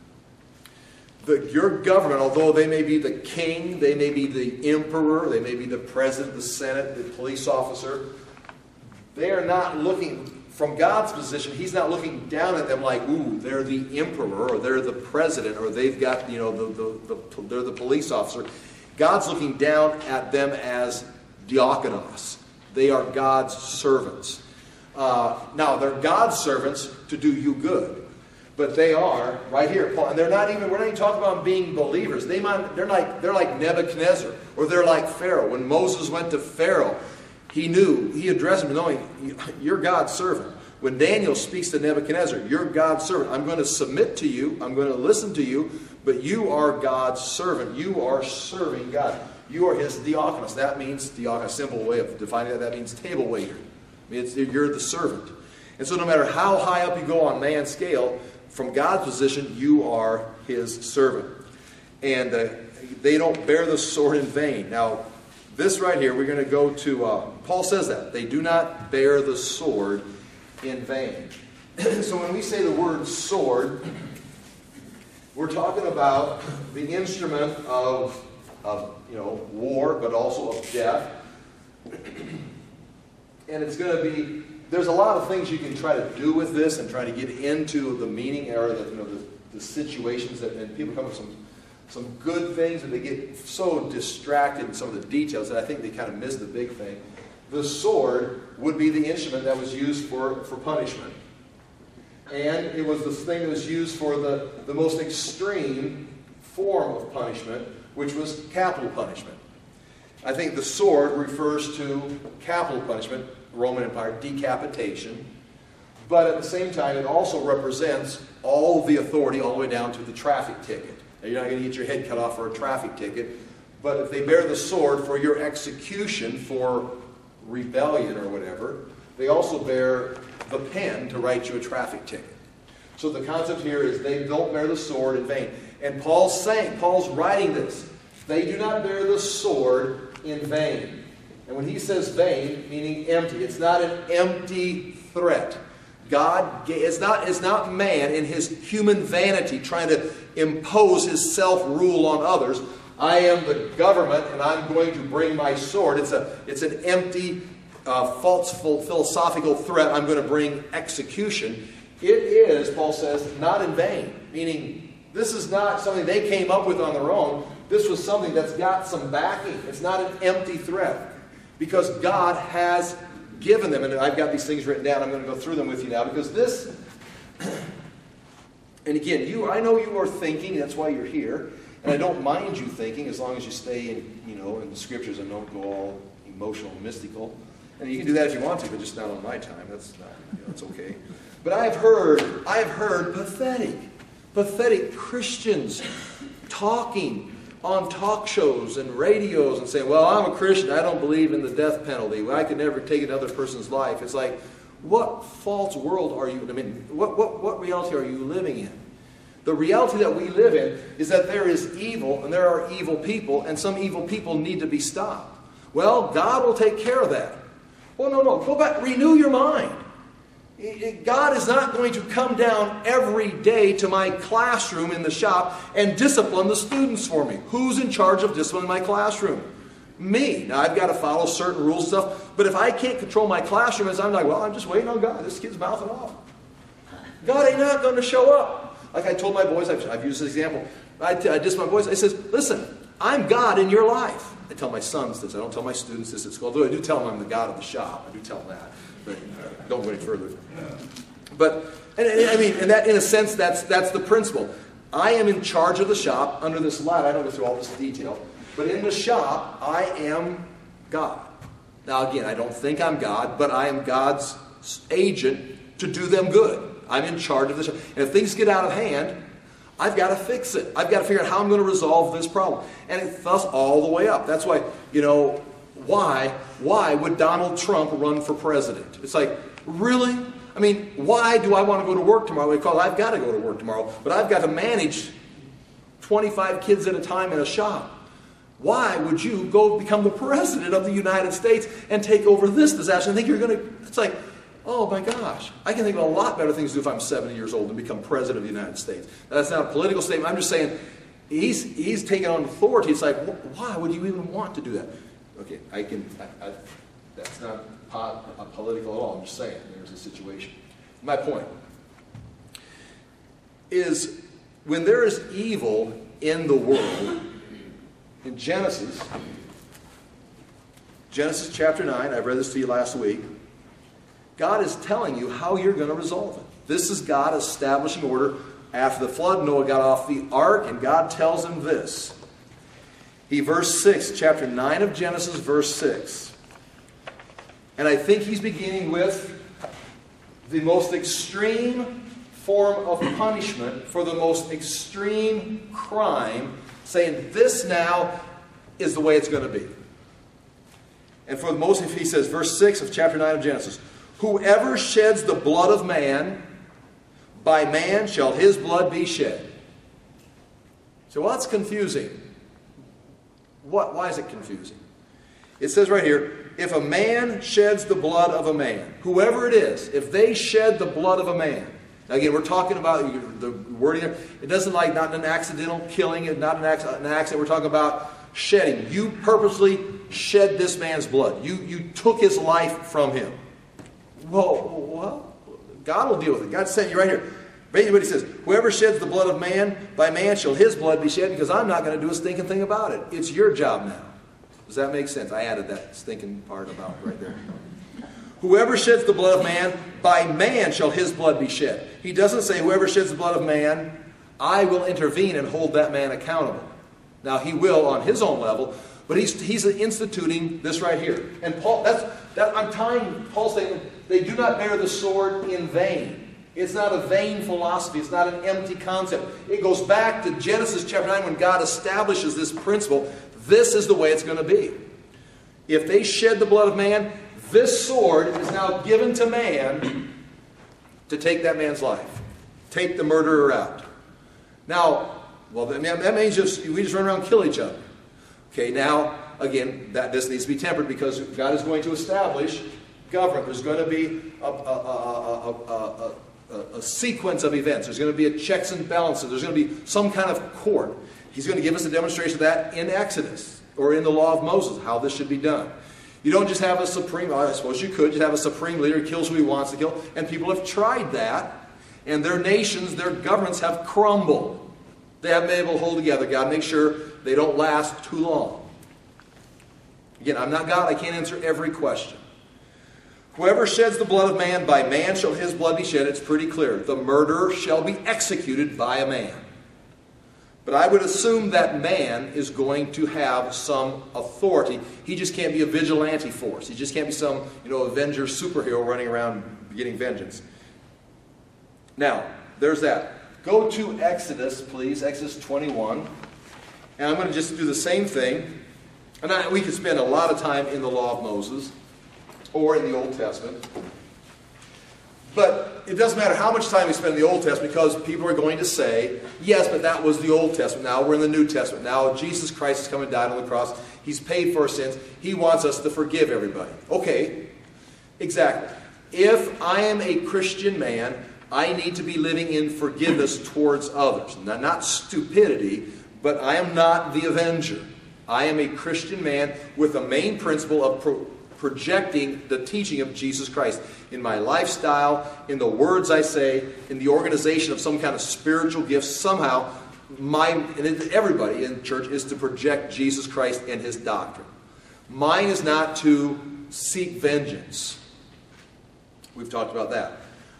S1: The, your government, although they may be the king, they may be the emperor, they may be the president, the senate, the police officer, they are not looking, from God's position, he's not looking down at them like, ooh, they're the emperor, or they're the president, or they've got, you know, the, the, the, they're the police officer. God's looking down at them as diakonos. They are God's servants. Uh, now, they're God's servants to do you good. But they are, right here, Paul, and they're not even, we're not even talking about being believers. They might, they're, like, they're like Nebuchadnezzar, or they're like Pharaoh. When Moses went to Pharaoh, he knew, he addressed him knowing, you're God's servant. When Daniel speaks to Nebuchadnezzar, you're God's servant. I'm going to submit to you, I'm going to listen to you, but you are God's servant. You are serving God. You are his diakonos. That means, diakonos, a simple way of defining that, that means table waiter. I mean, it's, you're the servant. And so no matter how high up you go on man's scale, from God's position, you are his servant. And uh, they don't bear the sword in vain. Now, this right here, we're going to go to, uh, Paul says that. They do not bear the sword in vain. So when we say the word sword, we're talking about the instrument of, of you know, war, but also of death. And it's going to be there's a lot of things you can try to do with this and try to get into the meaning or the, you know, the, the situations that, and people come with some, some good things, and they get so distracted in some of the details that I think they kind of miss the big thing. The sword would be the instrument that was used for, for punishment. And it was the thing that was used for the, the most extreme form of punishment, which was capital punishment. I think the sword refers to capital punishment, Roman Empire, decapitation. But at the same time, it also represents all the authority all the way down to the traffic ticket. Now, you're not going to get your head cut off for a traffic ticket, but if they bear the sword for your execution for rebellion or whatever, they also bear the pen to write you a traffic ticket. So the concept here is they don't bear the sword in vain. And Paul's saying, Paul's writing this, they do not bear the sword in vain. And when he says vain, meaning empty, it's not an empty threat. God, it's not, it's not man in his human vanity trying to impose his self-rule on others. I am the government and I'm going to bring my sword. It's, a, it's an empty, uh, false philosophical threat. I'm going to bring execution. It is, Paul says, not in vain. Meaning, this is not something they came up with on their own. This was something that's got some backing. It's not an empty threat. Because God has given them. And I've got these things written down. I'm going to go through them with you now. Because this, and again, you, I know you are thinking. That's why you're here. And I don't mind you thinking as long as you stay in, you know, in the scriptures and don't go all emotional and mystical. And you can do that if you want to, but just not on my time. That's not, you know, it's okay. But I have heard, I have heard pathetic, pathetic Christians talking on talk shows and radios and saying, well, I'm a Christian, I don't believe in the death penalty. I could never take another person's life. It's like, what false world are you, I mean, what, what, what reality are you living in? The reality that we live in is that there is evil and there are evil people, and some evil people need to be stopped. Well, God will take care of that. Well, no, no, go back, renew your mind. God is not going to come down every day to my classroom in the shop and discipline the students for me. Who's in charge of disciplining my classroom? Me. Now, I've got to follow certain rules and stuff, but if I can't control my classroom, as I'm like, well, I'm just waiting on God. This kid's mouthing off. God ain't not going to show up. Like I told my boys, I've, I've used this example. I, I just my boys, I says, listen, I'm God in your life. I tell my sons this. I don't tell my students this at school. Although I do tell them I'm the God of the shop. I do tell them that. But uh, don't go any further. But, and, and, I mean, and that, in a sense, that's, that's the principle. I am in charge of the shop under this ladder. I don't go through all this detail. But in the shop, I am God. Now, again, I don't think I'm God, but I am God's agent to do them good. I'm in charge of the shop. And if things get out of hand, I've got to fix it. I've got to figure out how I'm going to resolve this problem. And it thus all the way up. That's why, you know, why, why would Donald Trump run for president? It's like, really? I mean, why do I want to go to work tomorrow? Because I've got to go to work tomorrow. But I've got to manage twenty-five kids at a time in a shop. Why would you go become the president of the United States and take over this disaster and think you're going to, it's like, oh my gosh, I can think of a lot better things to do if I'm seventy years old and become president of the United States. Now, that's not a political statement. I'm just saying he's, he's taking on authority. It's like, why would you even want to do that? Okay, I can, I, I, that's not po political at all. I'm just saying there's a situation. My point is when there is evil in the world, in Genesis, Genesis chapter nine, I read this to you last week, God is telling you how you're going to resolve it. This is God establishing order. After the flood, Noah got off the ark, and God tells him this. He, verse six, chapter nine of Genesis, verse six. And I think he's beginning with the most extreme form of punishment for the most extreme crime, saying this now is the way it's going to be. And for the most, if he says, verse six of chapter nine of Genesis, whoever sheds the blood of man, by man shall his blood be shed. So what's confusing? What, why is it confusing? It says right here, if a man sheds the blood of a man, whoever it is, if they shed the blood of a man. Now again, we're talking about the wording there. It doesn't like not an accidental killing, not an accident. An accident. We're talking about shedding. You purposely shed this man's blood. You, you took his life from him. Well, well, God will deal with it. God sent you right here. Basically what he says, whoever sheds the blood of man, by man shall his blood be shed, because I'm not going to do a stinking thing about it. It's your job now. Does that make sense? I added that stinking part about right there. Whoever sheds the blood of man, by man shall his blood be shed. He doesn't say whoever sheds the blood of man, I will intervene and hold that man accountable. Now he will on his own level, but he's, he's instituting this right here. And Paul, that's, that, I'm tying Paul's statement, they do not bear the sword in vain. It's not a vain philosophy. It's not an empty concept. It goes back to Genesis chapter nine when God establishes this principle. This is the way it's going to be. If they shed the blood of man, this sword is now given to man to take that man's life. Take the murderer out. Now, well, that means just, we just run around and kill each other. Okay, now, again, that this needs to be tempered because God is going to establish government. There's going to be a, a, a, a, a, a, a sequence of events. There's going to be a checks and balances. There's going to be some kind of court. He's going to give us a demonstration of that in Exodus or in the law of Moses, how this should be done. You don't just have a supreme, I suppose you could, just have a supreme leader who kills who he wants to kill. And people have tried that, and their nations, their governments have crumbled. They haven't been able to hold together. God, make sure they don't last too long. Again, I'm not God. I can't answer every question. Whoever sheds the blood of man, by man shall his blood be shed. It's pretty clear. The murderer shall be executed by a man. But I would assume that man is going to have some authority. He just can't be a vigilante force. He just can't be some, you know, Avenger superhero running around getting vengeance. Now, there's that. Go to Exodus, please. Exodus twenty-one. And I'm going to just do the same thing. And I, we could spend a lot of time in the law of Moses or in the Old Testament. But it doesn't matter how much time we spend in the Old Testament because people are going to say, yes, but that was the Old Testament. Now we're in the New Testament. Now Jesus Christ has come and died on the cross. He's paid for our sins. He wants us to forgive everybody. Okay, exactly. If I am a Christian man, I need to be living in forgiveness towards others. Now, not stupidity, but I am not the avenger. I am a Christian man with the main principle of pro projecting the teaching of Jesus Christ in my lifestyle, in the words I say, in the organization of some kind of spiritual gift. Somehow, mine, and everybody in church, is to project Jesus Christ and His doctrine. Mine is not to seek vengeance. We've talked about that.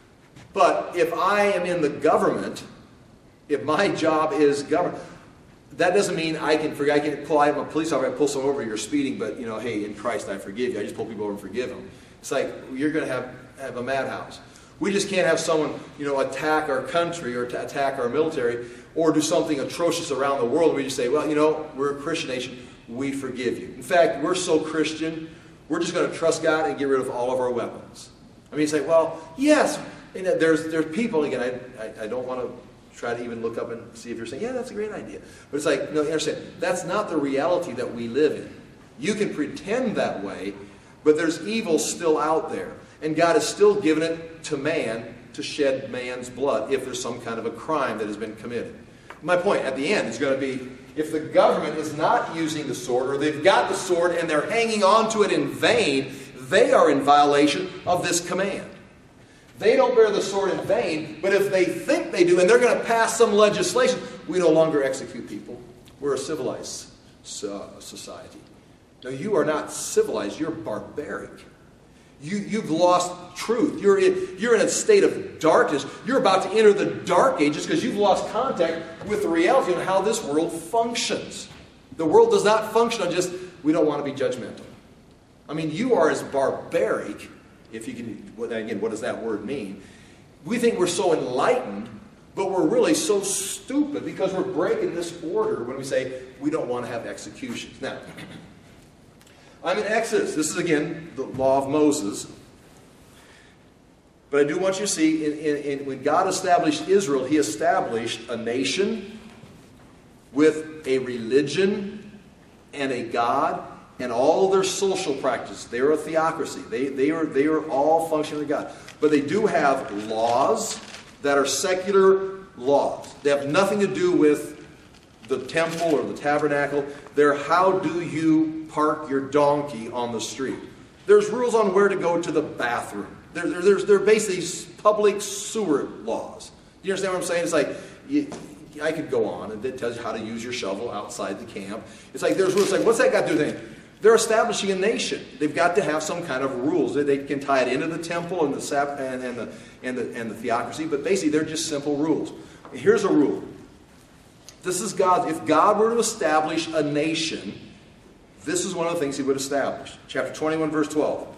S1: But if I am in the government, if my job is government, that doesn't mean I can forget. I can pull. I'm a police officer. I pull someone over. You're speeding, but you know, hey, in Christ I forgive you. I just pull people over and forgive them. It's like you're going to have have a madhouse. We just can't have someone, you know, attack our country or attack our military or do something atrocious around the world. We just say, well, you know, we're a Christian nation. We forgive you. In fact, we're so Christian, we're just going to trust God and get rid of all of our weapons. I mean, you say, well, yes. And there's there's people again. I I, I don't want to try to even look up and see if you're saying, yeah, that's a great idea. But it's like, no, you understand, that's not the reality that we live in. You can pretend that way, but there's evil still out there. And God has still given it to man to shed man's blood if there's some kind of a crime that has been committed. My point at the end is going to be, if the government is not using the sword, or they've got the sword and they're hanging on to it in vain, they are in violation of this command. They don't bear the sword in vain, but if they think they do, and they're going to pass some legislation, we no longer execute people. We're a civilized uh, society. No, you are not civilized. You're barbaric. You, you've lost truth. You're in, you're in a state of darkness. You're about to enter the dark ages because you've lost contact with the reality of how this world functions. The world does not function on just, we don't want to be judgmental. I mean, you are as barbaric. If you can, again, what does that word mean? We think we're so enlightened, but we're really so stupid because we're breaking this order when we say we don't want to have executions. Now, I'm in Exodus. This is, again, the law of Moses. But I do want you to see, in, in, in, when God established Israel, He established a nation with a religion and a God, and all their social practices. They are a theocracy. They, they, are, they are all functioning with God. But they do have laws that are secular laws. They have nothing to do with the temple or the tabernacle. They're how do you park your donkey on the street. There's rules on where to go to the bathroom.
S2: They're, they're, they're, they're basically public sewer laws. Do you understand what I'm saying? It's like, you, I could go on, and it tells you how to use your shovel outside the camp. It's like, there's rules. Like, what's that got to do with anything? They're establishing a nation. They've got to have some kind of rules. They, they can tie it into the temple and the, sap, and, and, the, and, the, and the theocracy, but basically they're just simple rules. Here's a rule. This is God. If God were to establish a nation, this is one of the things he would establish. Chapter twenty-one, verse twelve.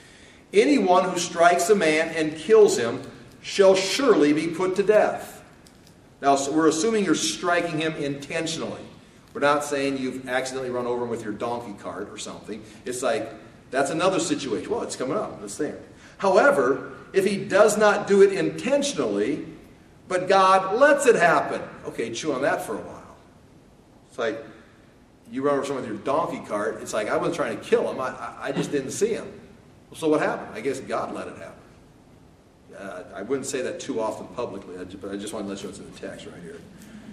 S2: Anyone who strikes a man and kills him shall surely be put to death. Now, so we're assuming you're striking him intentionally. We're not saying you've accidentally run over him with your donkey cart or something. It's like, that's another situation. Well, it's coming up. It's there. However, if he does not do it intentionally, but God lets it happen. Okay, chew on that for a while. It's like, you run over someone with your donkey cart. It's like, I wasn't trying to kill him. I, I just didn't see him. So what happened? I guess God let it happen. Uh, I wouldn't say that too often publicly, but I just want to let you know it's in the text right here.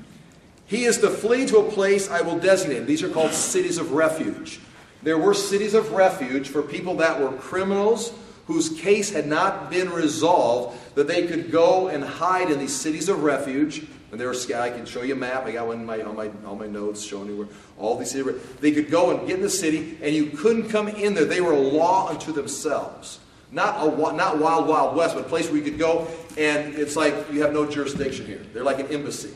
S2: He is to flee to a place I will designate. These are called cities of refuge. There were cities of refuge for people that were criminals whose case had not been resolved, that they could go and hide in these cities of refuge. And there were, I can show you a map. I got one in my, on, my, on my notes showing you where all these cities were. They could go and get in the city, and you couldn't come in there. They were a law unto themselves. Not, a, not wild, wild west, but a place where you could go, and it's like you have no jurisdiction here. They're like an embassy.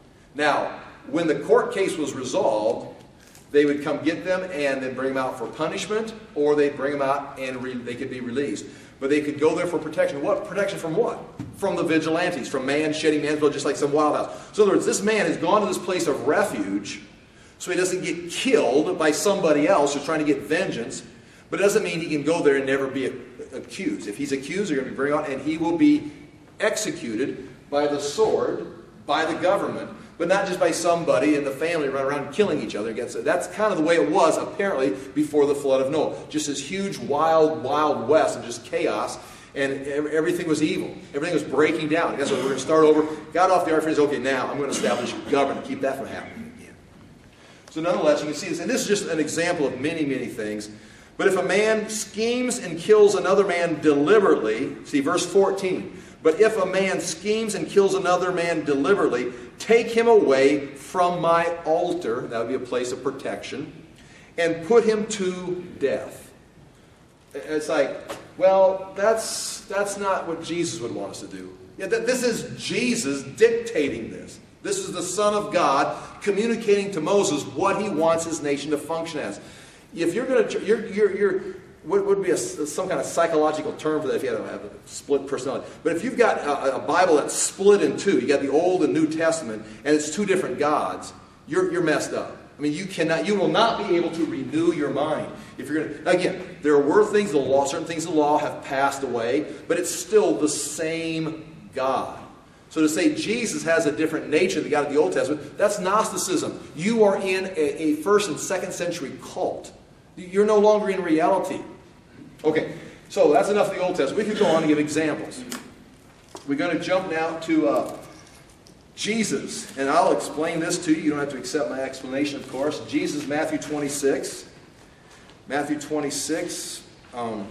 S2: Now, when the court case was resolved, they would come get them and then bring them out for punishment, or they'd bring them out and re they could be released. But they could go there for protection. What? Protection from what? From the vigilantes, from man shedding man's blood, just like some wild house. So in other words, this man has gone to this place of refuge so he doesn't get killed by somebody else who's trying to get vengeance. But it doesn't mean he can go there and never be accused. If he's accused, they're going to be bring out, and he will be executed by the sword, by the government, but not just by somebody in the family running around killing each other against it. That's kind of the way it was, apparently, before the flood of Noah. Just this huge, wild, wild west of just chaos, and everything was evil. Everything was breaking down. Guess what? We're going to start over. Got off the ark and says, okay, now I'm going to establish government to keep that from happening again. So nonetheless, you can see this, and this is just an example of many, many things. But if a man schemes and kills another man deliberately, see verse fourteen, but if a man schemes and kills another man deliberately, take him away from my altar, that would be a place of protection, and put him to death. It's like, well, that's, that's not what Jesus would want us to do. Yeah, this is Jesus dictating this. This is the Son of God communicating to Moses what he wants his nation to function as. If you're going to, you're, you're, you're, what would be a, some kind of psychological term for that if you had to have a split personality. But if you've got a, a Bible that's split in two, you got the Old and New Testament, and it's two different gods, you're, you're messed up. I mean, you cannot, you will not be able to renew your mind. If you're going to, again, there were things, the law, certain things in the law have passed away, but it's still the same God. So to say Jesus has a different nature than the God of the Old Testament, that's Gnosticism. You are in a, a first and second century cult. You're no longer in reality. Okay, so that's enough of the Old Testament. We could go on and give examples. We're going to jump now to uh, Jesus. And I'll explain this to you. You don't have to accept my explanation, of course. Jesus, Matthew twenty-six. Matthew twenty-six. Um,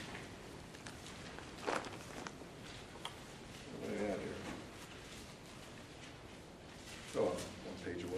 S2: what do we have here? Oh, one page away.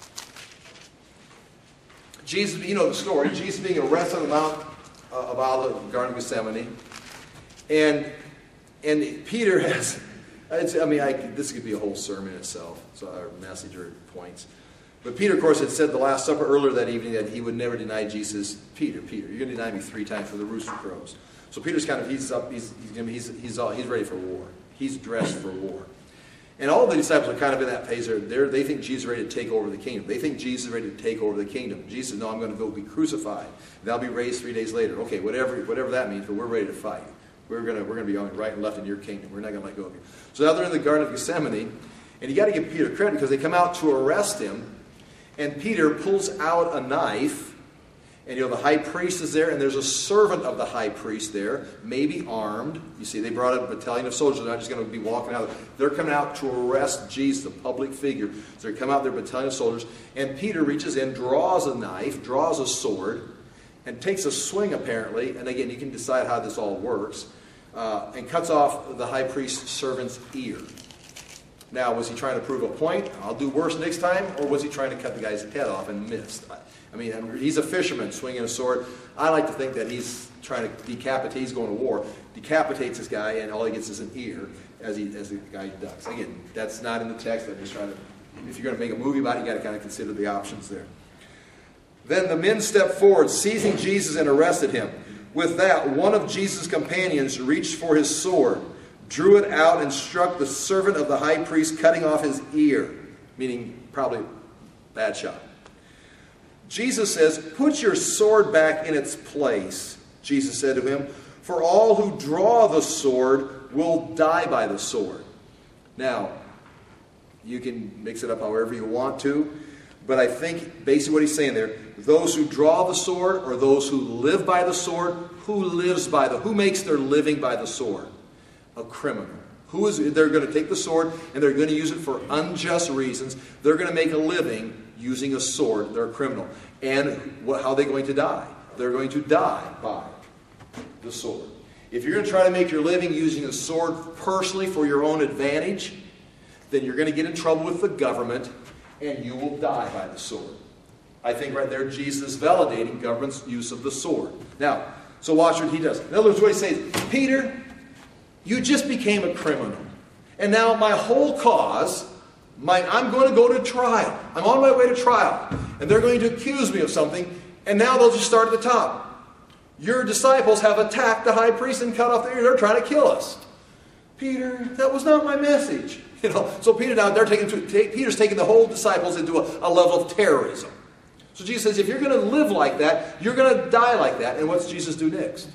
S2: Jesus, you know the story. Jesus being arrested on the Mount uh, of Olives, the Garden of Gethsemane, and and Peter has. It's, I mean, I, this could be a whole sermon itself, so our message or points. But Peter, of course, had said the Last Supper earlier that evening that he would never deny Jesus. Peter, Peter, you're going to deny me three times for the rooster crows. So Peter's kind of he's up. He's he's he's he's, all, he's ready for war. He's dressed for war. And all the disciples are kind of in that phase. They're, they think Jesus is ready to take over the kingdom. They think Jesus is ready to take over the kingdom. Jesus says, no, I'm going to go be crucified. And I'll be raised three days later. Okay, whatever whatever that means, but we're ready to fight. We're going to we're going to be on right and left in your kingdom. We're not going to let go of you. So now they're in the Garden of Gethsemane, and you got to give Peter credit because they come out to arrest him, and Peter pulls out a knife. And you know, the high priest is there, and there's a servant of the high priest there, maybe armed. You see, they brought a battalion of soldiers. They're not just going to be walking out. They're coming out to arrest Jesus, a public figure. So they come out, they're a battalion of soldiers. And Peter reaches in, draws a knife, draws a sword, and takes a swing, apparently. And again, you can decide how this all works. uh, and cuts off the high priest's servant's ear. Now, was he trying to prove a point? I'll do worse next time, or was he trying to cut the guy's head off and missed? I mean, he's a fisherman swinging a sword. I like to think that he's trying to decapitate. He's going to war, decapitates this guy, and all he gets is an ear as he as the guy ducks. Again, that's not in the text. I'm just trying to. If you're going to make a movie about it, you got to kind of consider the options there. Then the men stepped forward, seizing Jesus, and arrested him. With that, one of Jesus' companions reached for his sword, drew it out, and struck the servant of the high priest, cutting off his ear, meaning probably bad shot. Jesus says, "Put your sword back in its place," Jesus said to him, "for all who draw the sword will die by the sword." Now, you can mix it up however you want to, but I think basically what he's saying there, those who draw the sword or those who live by the sword, who lives by the, who makes their living by the sword? A criminal. Who is, they're going to take the sword and they're going to use it for unjust reasons. They're going to make a living using a sword. They're a criminal. And what, how are they going to die? They're going to die by the sword. If you're going to try to make your living using a sword personally for your own advantage, then you're going to get in trouble with the government and you will die by the sword. I think right there Jesus is validating government's use of the sword. Now, so watch what he does. In other words, what he says, Peter, you just became a criminal. And now my whole cause, my, I'm going to go to trial. I'm on my way to trial. And they're going to accuse me of something. And now they'll just start at the top. Your disciples have attacked the high priest and cut off their ear. They're trying to kill us. Peter, that was not my message. You know, so Peter now they're taking to, take, Peter's taking the whole disciples into a, a level of terrorism. So Jesus says, if you're going to live like that, you're going to die like that. And what's Jesus do next?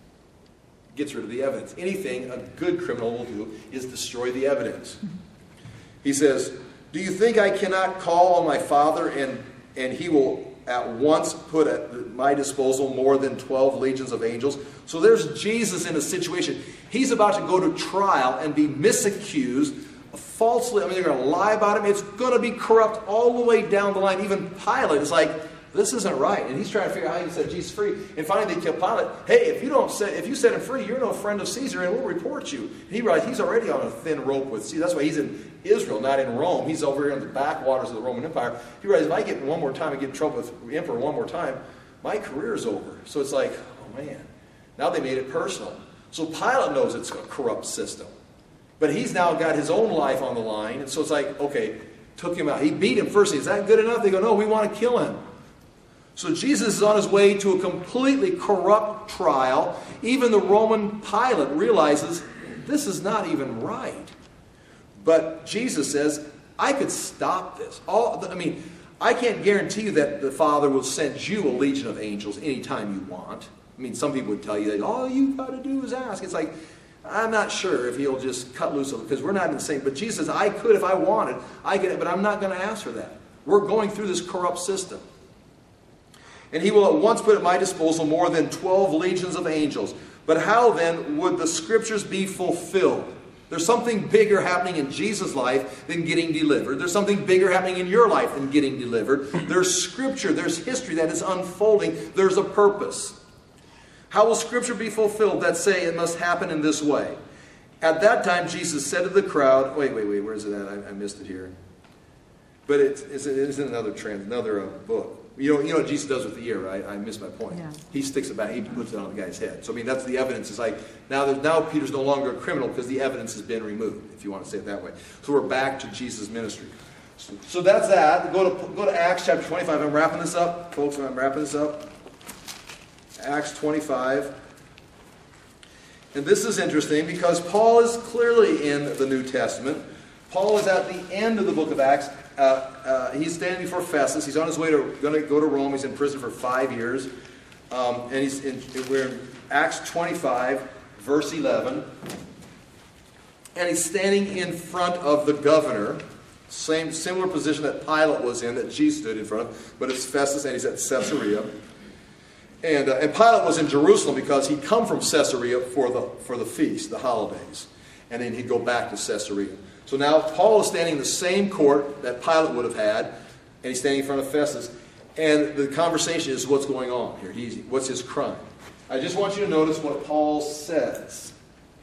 S2: Gets rid of the evidence. Anything a good criminal will do is destroy the evidence. He says, do you think I cannot call on my Father and, and he will at once put at my disposal more than twelve legions of angels? So there's Jesus in a situation. He's about to go to trial and be misaccused, falsely. I mean, they're going to lie about him. It's going to be corrupt all the way down the line. Even Pilate is like, this isn't right. And he's trying to figure out how he can set Jesus free. And finally they tell Pilate, hey, if you don't set, if you set him free, you're no friend of Caesar and we'll report you. And he realized he's already on a thin rope with Caesar. That's why he's in Israel, not in Rome. He's over here in the backwaters of the Roman Empire. He realized if I get one more time and get in trouble with the emperor one more time, my career is over. So it's like, oh man. Now they made it personal. So Pilate knows it's a corrupt system. But he's now got his own life on the line. And so it's like, okay, took him out. He beat him first. Is that good enough? They go, no, we want to kill him. So Jesus is on his way to a completely corrupt trial. Even the Roman Pilate realizes this is not even right. But Jesus says, I could stop this. All, I mean, I can't guarantee you that the Father will send you a legion of angels anytime you want. I mean, some people would tell you that all you got to do is ask. It's like, I'm not sure if he'll just cut loose of it because we're not in the same. But Jesus says, I could if I wanted. I could, but I'm not going to ask for that. We're going through this corrupt system. And he will at once put at my disposal more than twelve legions of angels. But how then would the scriptures be fulfilled? There's something bigger happening in Jesus' life than getting delivered. There's something bigger happening in your life than getting delivered. There's scripture, there's history that is unfolding. There's a purpose. How will scripture be fulfilled that say it must happen in this way? At that time Jesus said to the crowd, wait, wait, wait, where is it at? I, I missed it here. But it's, it's, it's in another trans, another uh, book. You know, you know what Jesus does with the ear, right? I missed my point. Yeah. He sticks it back, he puts it on the guy's head. So I mean, that's the evidence. It's like, now, there's, now Peter's no longer a criminal because the evidence has been removed, if you want to say it that way. So we're back to Jesus' ministry. So, so that's that. Go to, go to Acts chapter twenty-five. I'm wrapping this up. Folks, I'm wrapping this up. Acts twenty-five. And this is interesting because Paul is clearly in the New Testament. Paul is at the end of the book of Acts. Uh, uh, he's standing before Festus. He's on his way to going to go to Rome. He's in prison for five years. Um, and he's in, we're in Acts twenty-five, verse eleven. And he's standing in front of the governor. Same similar position that Pilate was in, that Jesus stood in front of. But it's Festus, and he's at Caesarea. And, uh, and Pilate was in Jerusalem because he'd come from Caesarea for the, for the feast, the holidays. And then he'd go back to Caesarea. So now Paul is standing in the same court that Pilate would have had. And he's standing in front of Festus. And the conversation is what's going on here. He's, what's his crime? I just want you to notice what Paul says.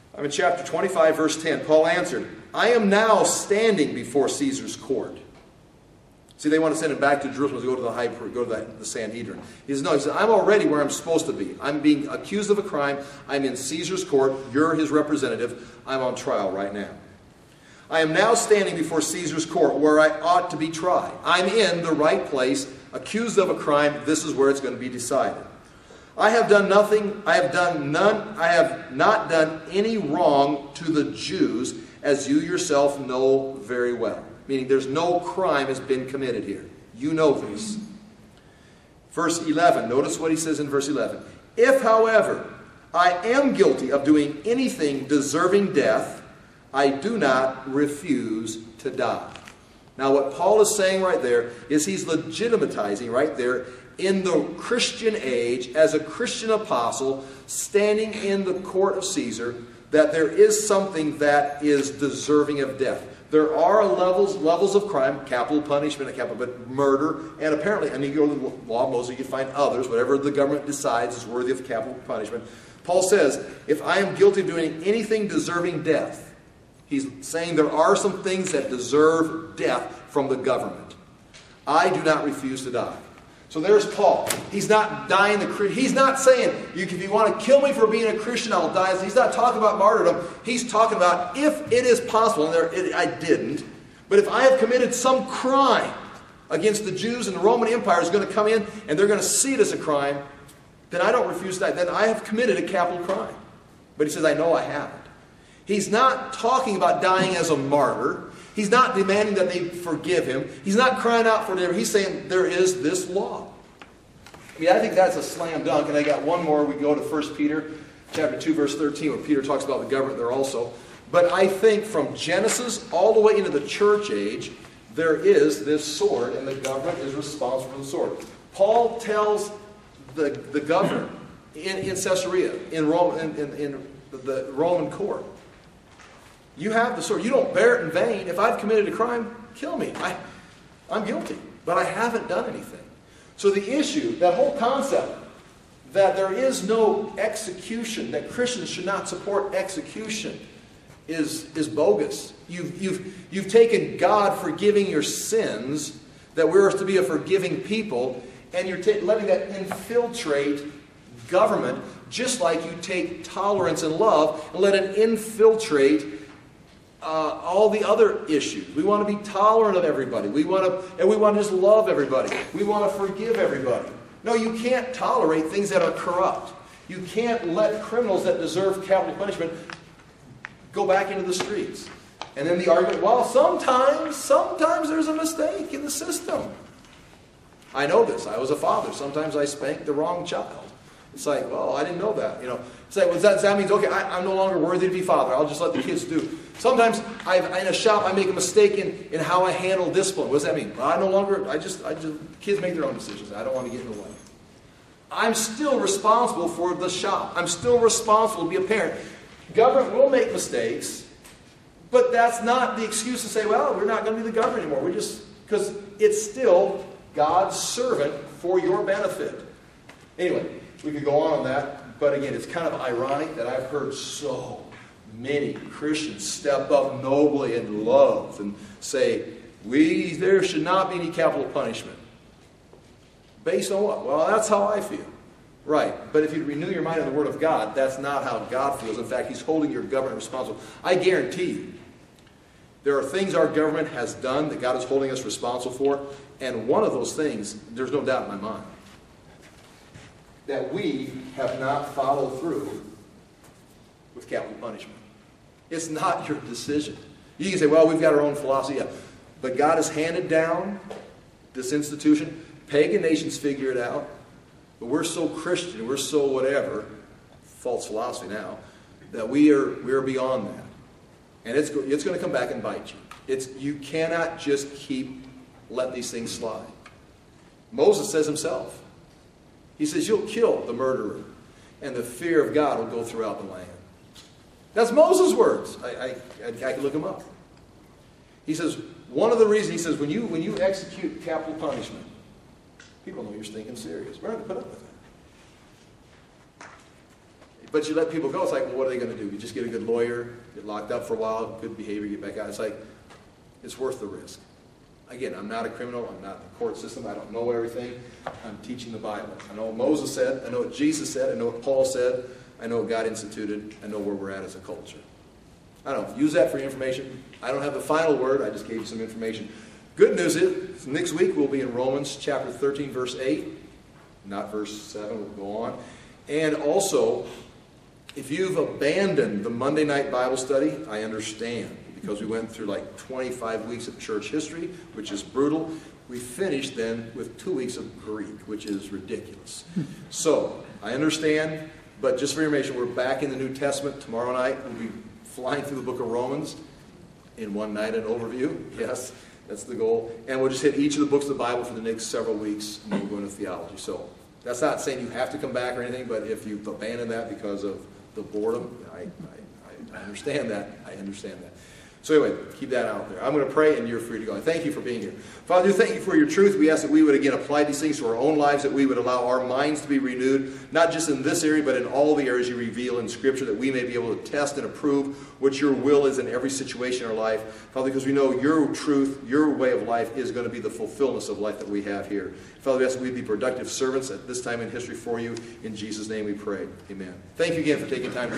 S2: I'm in chapter twenty-five, verse ten. Paul answered, I am now standing before Caesar's court. See, they want to send him back to Jerusalem to go to the high, go to the, the Sanhedrin. He says, no, he says, I'm already where I'm supposed to be. I'm being accused of a crime. I'm in Caesar's court. You're his representative. I'm on trial right now. I am now standing before Caesar's court where I ought to be tried. I'm in the right place, accused of a crime. This is where it's going to be decided. I have done nothing, I have done none, I have not done any wrong to the Jews, as you yourself know very well. Meaning there's no crime has been committed here. You know this. Verse eleven, notice what he says in verse eleven. If, however, I am guilty of doing anything deserving death, I do not refuse to die. Now what Paul is saying right there is he's legitimatizing right there in the Christian age as a Christian apostle standing in the court of Caesar that there is something that is deserving of death. There are levels levels of crime, capital punishment, capital but murder, and apparently, and you go to the law of Moses, you find others, whatever the government decides is worthy of capital punishment. Paul says, if I am guilty of doing anything deserving death, he's saying there are some things that deserve death from the government. I do not refuse to die. So there's Paul. He's not dying the He's not saying, if you want to kill me for being a Christian, I'll die. He's not talking about martyrdom. He's talking about if it is possible, and there, it, I didn't, but if I have committed some crime against the Jews and the Roman Empire is going to come in and they're going to see it as a crime, then I don't refuse to die. Then I have committed a capital crime. But he says, I know I haven't. He's not talking about dying as a martyr. He's not demanding that they forgive him. He's not crying out for them. He's saying there is this law. I mean, I think that's a slam dunk. And I got one more. We go to First Peter chapter two, verse thirteen, where Peter talks about the government there also. But I think from Genesis all the way into the church age, there is this sword, and the government is responsible for the sword. Paul tells the, the governor in, in Caesarea, in, Rome, in, in, in the Roman court, you have the sword. You don't bear it in vain. If I've committed a crime, kill me. I, I'm guilty. But I haven't done anything. So the issue, that whole concept, that there is no execution, that Christians should not support execution, is, is bogus. You've, you've, you've taken God forgiving your sins, that we're to be a forgiving people, and you're ta- letting that infiltrate government, just like you take tolerance and love and let it infiltrate Uh, all the other issues. We want to be tolerant of everybody. We want to, and we want to just love everybody. We want to forgive everybody. No, you can't tolerate things that are corrupt. You can't let criminals that deserve capital punishment go back into the streets. And then the argument, well, sometimes, sometimes there's a mistake in the system. I know this. I was a father. Sometimes I spanked the wrong child. It's like, well, I didn't know that. You know, it's like, well, that, that means, okay, I, I'm no longer worthy to be father. I'll just let the kids do. Sometimes I've, in a shop, I make a mistake in, in how I handle discipline. What does that mean? Well, I no longer, I just, I just, kids make their own decisions. I don't want to get in the way. I'm still responsible for the shop. I'm still responsible to be a parent. Government will make mistakes, but that's not the excuse to say, well, we're not going to be the government anymore. We're just, because it's still God's servant for your benefit. Anyway, we could go on on that, but again, it's kind of ironic that I've heard so many Christians step up nobly in love and say, we, there should not be any capital punishment. Based on what? Well, that's how I feel. Right, but if you renew your mind in the Word of God, that's not how God feels. In fact, He's holding your government responsible. I guarantee you, there are things our government has done that God is holding us responsible for, and one of those things, there's no doubt in my mind, that we have not followed through with capital punishment. It's not your decision. You can say, well, we've got our own philosophy. Yeah. But God has handed down this institution. Pagan nations figure it out. But we're so Christian, we're so whatever, false philosophy now, that we are, we are beyond that. And it's, it's going to come back and bite you. It's, you cannot just keep letting these things slide. Moses says himself, he says, you'll kill the murderer, and the fear of God will go throughout the land. That's Moses' words. I, I, I, I can look them up. He says, one of the reasons, he says, when you, when you execute capital punishment, people know you're thinking serious. We're not going to put up with that. but you let people go, it's like, well, what are they going to do? You just get a good lawyer, get locked up for a while, good behavior, get back out. It's like, it's worth the risk. Again, I'm not a criminal. I'm not in the court system. I don't know everything. I'm teaching the Bible. I know what Moses said. I know what Jesus said. I know what Paul said. I know what God instituted. I know where we're at as a culture. I don't know. Use that for your information. I don't have the final word. I just gave you some information. Good news is, next week we'll be in Romans chapter thirteen, verse eight. Not verse seven. We'll go on. And also, if you've abandoned the Monday night Bible study, I understand. Because we went through like twenty-five weeks of church history, which is brutal. We finished then with two weeks of Greek, which is ridiculous. So, I understand, but just for your information, we're back in the New Testament. Tomorrow night, we'll be flying through the book of Romans in one night, an overview. Yes, that's the goal. And we'll just hit each of the books of the Bible for the next several weeks, and then we'll go into theology. So, that's not saying you have to come back or anything, but if you've abandoned that because of the boredom, I, I, I understand that. I understand that. So anyway, keep that out there. I'm going to pray and you're free to go. And thank you for being here. Father, thank you for your truth. We ask that we would again apply these things to our own lives, that we would allow our minds to be renewed, not just in this area, but in all the areas you reveal in Scripture, that we may be able to test and approve what your will is in every situation in our life. Father, because we know your truth, your way of life is going to be the fulfillment of life that we have here. Father, we ask that we be productive servants at this time in history for you. In Jesus' name we pray. Amen. Thank you again for taking time to